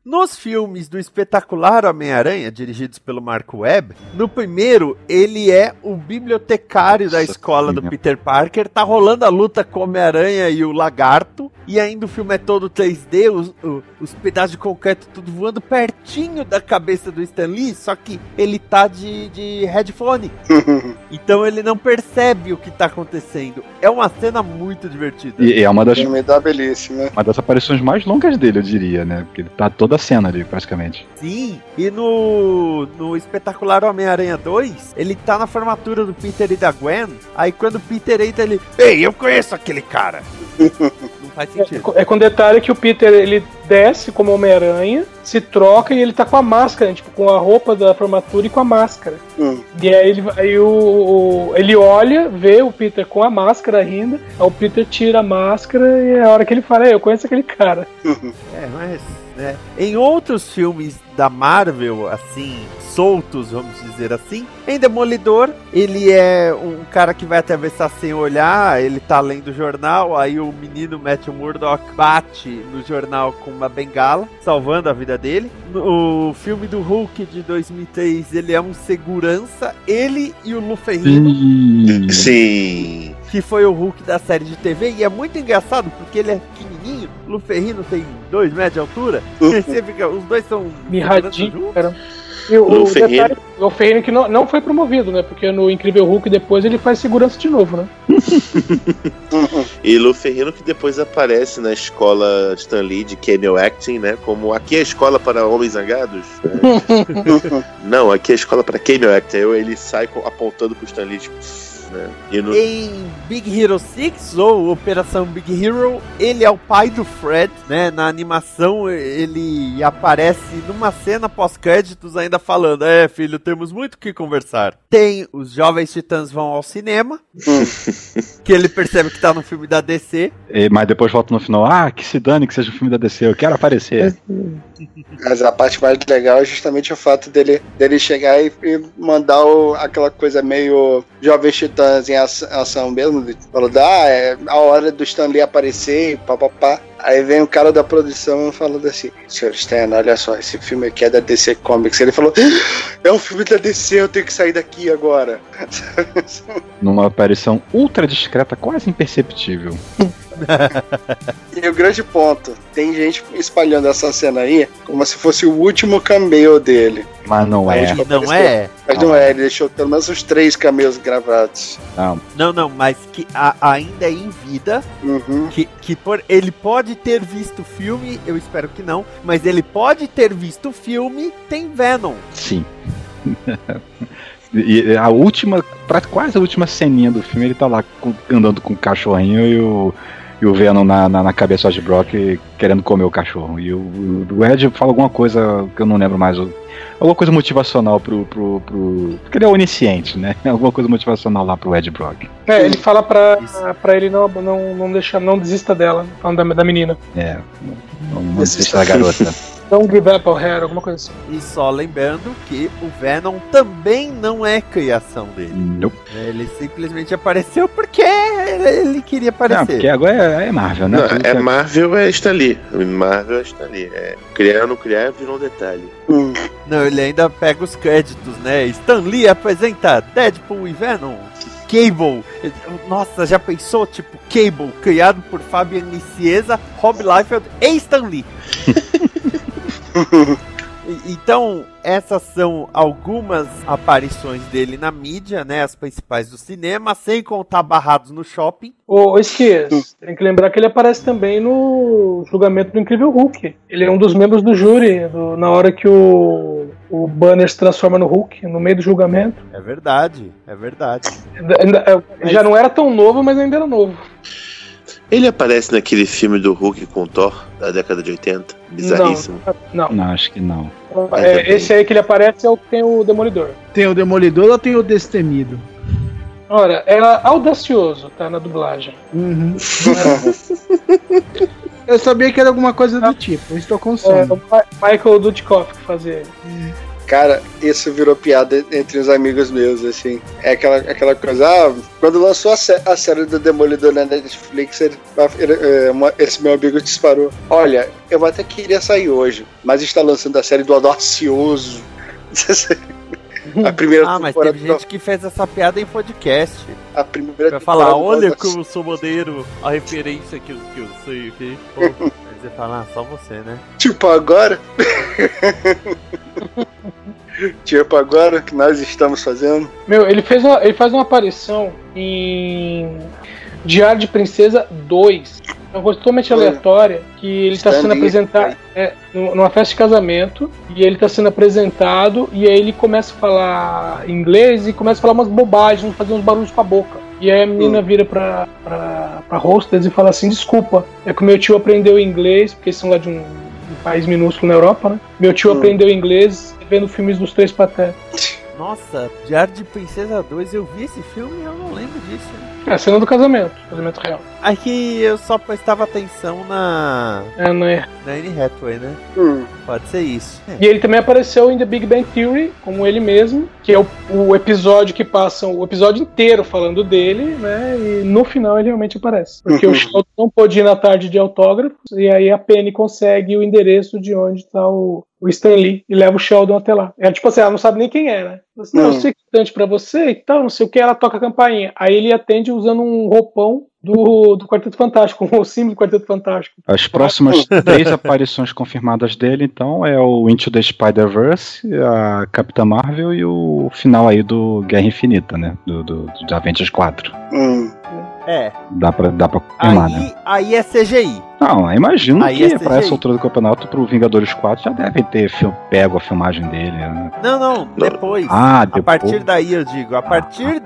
Nos filmes do Espetacular Homem-Aranha, dirigidos pelo Mark Webb, no primeiro, ele é o bibliotecário da escola do Peter Parker, tá rolando a luta com o Homem-Aranha e o Lagarto, e ainda o filme é todo 3D, os pedaços de concreto tudo voando pertinho da cabeça do Stan Lee, só que ele tá de headphone. Então ele não percebe o que tá acontecendo. É uma cena muito divertida. E é uma das belíssima. Uma das aparições mais longas dele, eu diria, né? Porque ele tá toda a cena ali, praticamente. Sim, e no Espetacular Homem-Aranha 2, ele tá na formatura do Peter e da Gwen, aí quando o Peter entra, ele... Ei, eu conheço aquele cara! Não faz sentido. É com detalhe que o Peter, ele desce como Homem-Aranha, se troca e ele tá com a máscara, tipo, com a roupa da formatura e com a máscara. E aí ele olha, vê o Peter com a máscara ainda, aí o Peter tira a máscara e é a hora que ele fala, eu conheço aquele cara. Mas... né? Em outros filmes da Marvel, assim, soltos, vamos dizer assim, em Demolidor, ele é um cara que vai atravessar sem olhar, ele tá lendo o jornal, aí o menino Matthew Murdock bate no jornal com uma bengala, salvando a vida dele. No filme do Hulk de 2003, ele é um segurança, ele e o Lou Ferrigno. Sim. Que foi o Hulk da série de TV, e é muito engraçado, porque ele é pequenininho, o Lou Ferrigno tem 2 metros de altura, e você fica, os dois são... Mirradinho, cara. E o Ferrigno que não foi promovido, né? Porque no Incrível Hulk depois ele faz segurança de novo, né? E Lou Ferrigno que depois aparece na escola Stan Lee de cameo acting, né? Como aqui é a escola para homens zangados. Não, aqui é a escola para cameo acting. Aí ele sai apontando pro Stan Lee, tipo... né? Em Big Hero 6, ou Operação Big Hero, ele é o pai do Fred, né? Na animação ele aparece numa cena pós-créditos ainda falando, filho, temos muito o que conversar. Tem os Jovens Titãs vão ao cinema, que ele percebe que tá no filme da DC. Mas depois volta no final, que se dane que seja um filme da DC, eu quero aparecer. Mas a parte mais legal é justamente o fato dele chegar e mandar aquela coisa meio Jovens Titãs em ação mesmo, falando, é a hora do Stan Lee aparecer e papapá. Aí vem o cara da produção falando assim, senhor Stan, olha só, esse filme aqui é da DC Comics. Ele falou, é um filme da DC, eu tenho que sair daqui agora. Numa aparição ultra discreta, quase imperceptível. E o grande ponto, tem gente espalhando essa cena aí como se fosse o último cameo dele. Mas não é. Não é? Mas não é, ele deixou pelo menos os 3 cameos gravados. Não, mas que ainda é em vida, que ele pode ter visto o filme, eu espero que não, mas ele pode ter visto o filme, tem Venom. Sim. E a última, quase a última ceninha do filme, ele tá lá andando com o cachorrinho e o Venom na cabeça de Brock querendo comer o cachorro. E o Ed fala alguma coisa que eu não lembro mais. Alguma coisa motivacional porque ele é onisciente, né? Alguma coisa motivacional lá pro Ed Brock. Ele fala pra ele não deixar, não desista dela, falando da menina. Não desista da garota. Don't give up on her, alguma coisa assim. E só lembrando que o Venom também não é criação dele. Nope. Ele simplesmente apareceu porque ele queria aparecer. Porque agora é Marvel, né? Marvel é Stan Lee. Marvel é Stan Lee. Criar ou não criar virou um detalhe. Não, ele ainda pega os créditos, né? Stan Lee apresenta Deadpool e Venom. Cable, nossa, já pensou? Tipo, Cable, criado por Fabian Nicieza, Rob Liefeld e Stan Lee. Então, essas são algumas aparições dele na mídia, né? As principais do cinema, sem contar Barrados no Shopping. Esquias, tem que lembrar que ele aparece também no julgamento do Incrível Hulk. Ele é um dos membros do júri, na hora que o Banner se transforma no Hulk, no meio do julgamento. É verdade. Já não era tão novo, mas ainda era novo. Ele aparece naquele filme do Hulk com Thor, da década de 80? Bizarríssimo. Não, acho que não. Esse aí que ele aparece é o que tem o Demolidor. Tem o Demolidor ou tem o Destemido? Olha, era audacioso, tá, na dublagem. Eu sabia que era alguma coisa do tipo, eu estou com sono. O Michael Dudikoff que fazia ele. Cara, isso virou piada entre os amigos meus, assim. É aquela coisa, quando lançou a série do Demolidor na Netflix, esse meu amigo disparou. Olha, eu até queria sair hoje, mas está lançando a série do Audacioso. A primeira mas teve gente que fez essa piada em podcast. A primeira vai falar, olha como eu sou maneiro, a referência que eu sei aqui. Aí você fala, só você, né? Tipo agora? Tipo agora que nós estamos fazendo? Meu, ele faz uma aparição em Diário de Princesa 2. É uma coisa totalmente aleatória, que ele está sendo apresentado numa festa de casamento, e ele está sendo apresentado, e aí ele começa a falar inglês e começa a falar umas bobagens, fazer uns barulhos com a boca. E aí a menina vira pra hostess e fala assim, desculpa, é que o meu tio aprendeu inglês, porque eles são lá de um país minúsculo na Europa, né? Meu tio aprendeu inglês vendo filmes dos Três Patetas. Nossa, Diário de Princesa 2, eu vi esse filme e eu não lembro disso. É a cena do casamento real. Aqui eu só prestava atenção na Anne Hathaway, né? Pode ser isso. E ele também apareceu em The Big Bang Theory, como ele mesmo, que é o episódio que passa o episódio inteiro falando dele, né? E no final ele realmente aparece. Porque o Sheldon não pôde ir na tarde de autógrafos, e aí a Penny consegue o endereço de onde está o Stan Lee e leva o Sheldon até lá. É tipo assim, ela não sabe nem quem é, né? Assim, não, eu sei que é importante pra você e tal, não sei o que, ela toca a campainha. Aí ele atende usando um roupão do Quarteto Fantástico, o símbolo do Quarteto Fantástico. As próximas 3 aparições confirmadas dele, então, é o Into the Spider-Verse, a Capitã Marvel e o final aí do Guerra Infinita, né? Do Avengers 4. Dá pra confirmar, né? Aí é CGI. Não, imagino que pra essa altura do campeonato, pro Vingadores 4, já devem ter pego a filmagem dele. Né? Não, depois. Depois. A partir daí, eu digo. A partir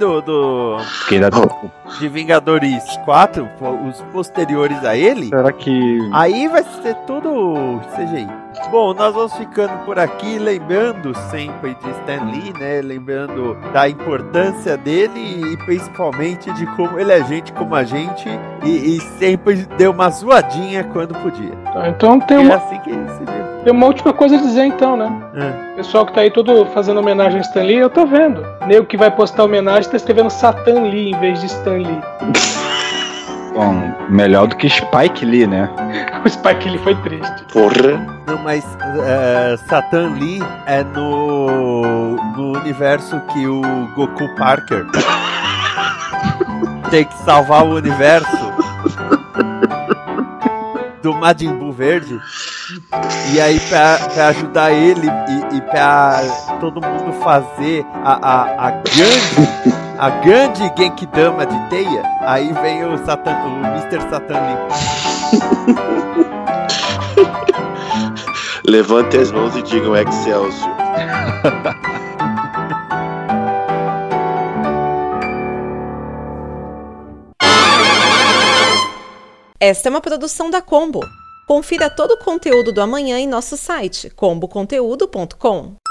de Vingadores 4, os posteriores a ele. Será que... Aí vai ser tudo CGI. Bom, nós vamos ficando por aqui, lembrando sempre de Stan Lee, né? Lembrando da importância dele e principalmente de como ele é gente como a gente e sempre deu uma zoadinha quando podia. Então tem assim que se vê. Tem uma última coisa a dizer então, né? O pessoal que tá aí todo fazendo homenagem a Stan Lee, eu tô vendo. Nego que vai postar homenagem tá escrevendo Satan Lee em vez de Stan Lee. Bom, melhor do que Spike Lee, né? O Spike Lee foi triste. Porra! Não, mas Satan Lee é no universo que o Goku Parker tem que salvar o universo do Majin Buu verde. E aí pra ajudar ele e pra todo mundo fazer a grande Genkidama de teia, aí vem o Mr. Satan Lee. Levante as mãos e digam Excelsior. Esta é uma produção da Combo. Confira todo o conteúdo do amanhã em nosso site comboconteúdo.com.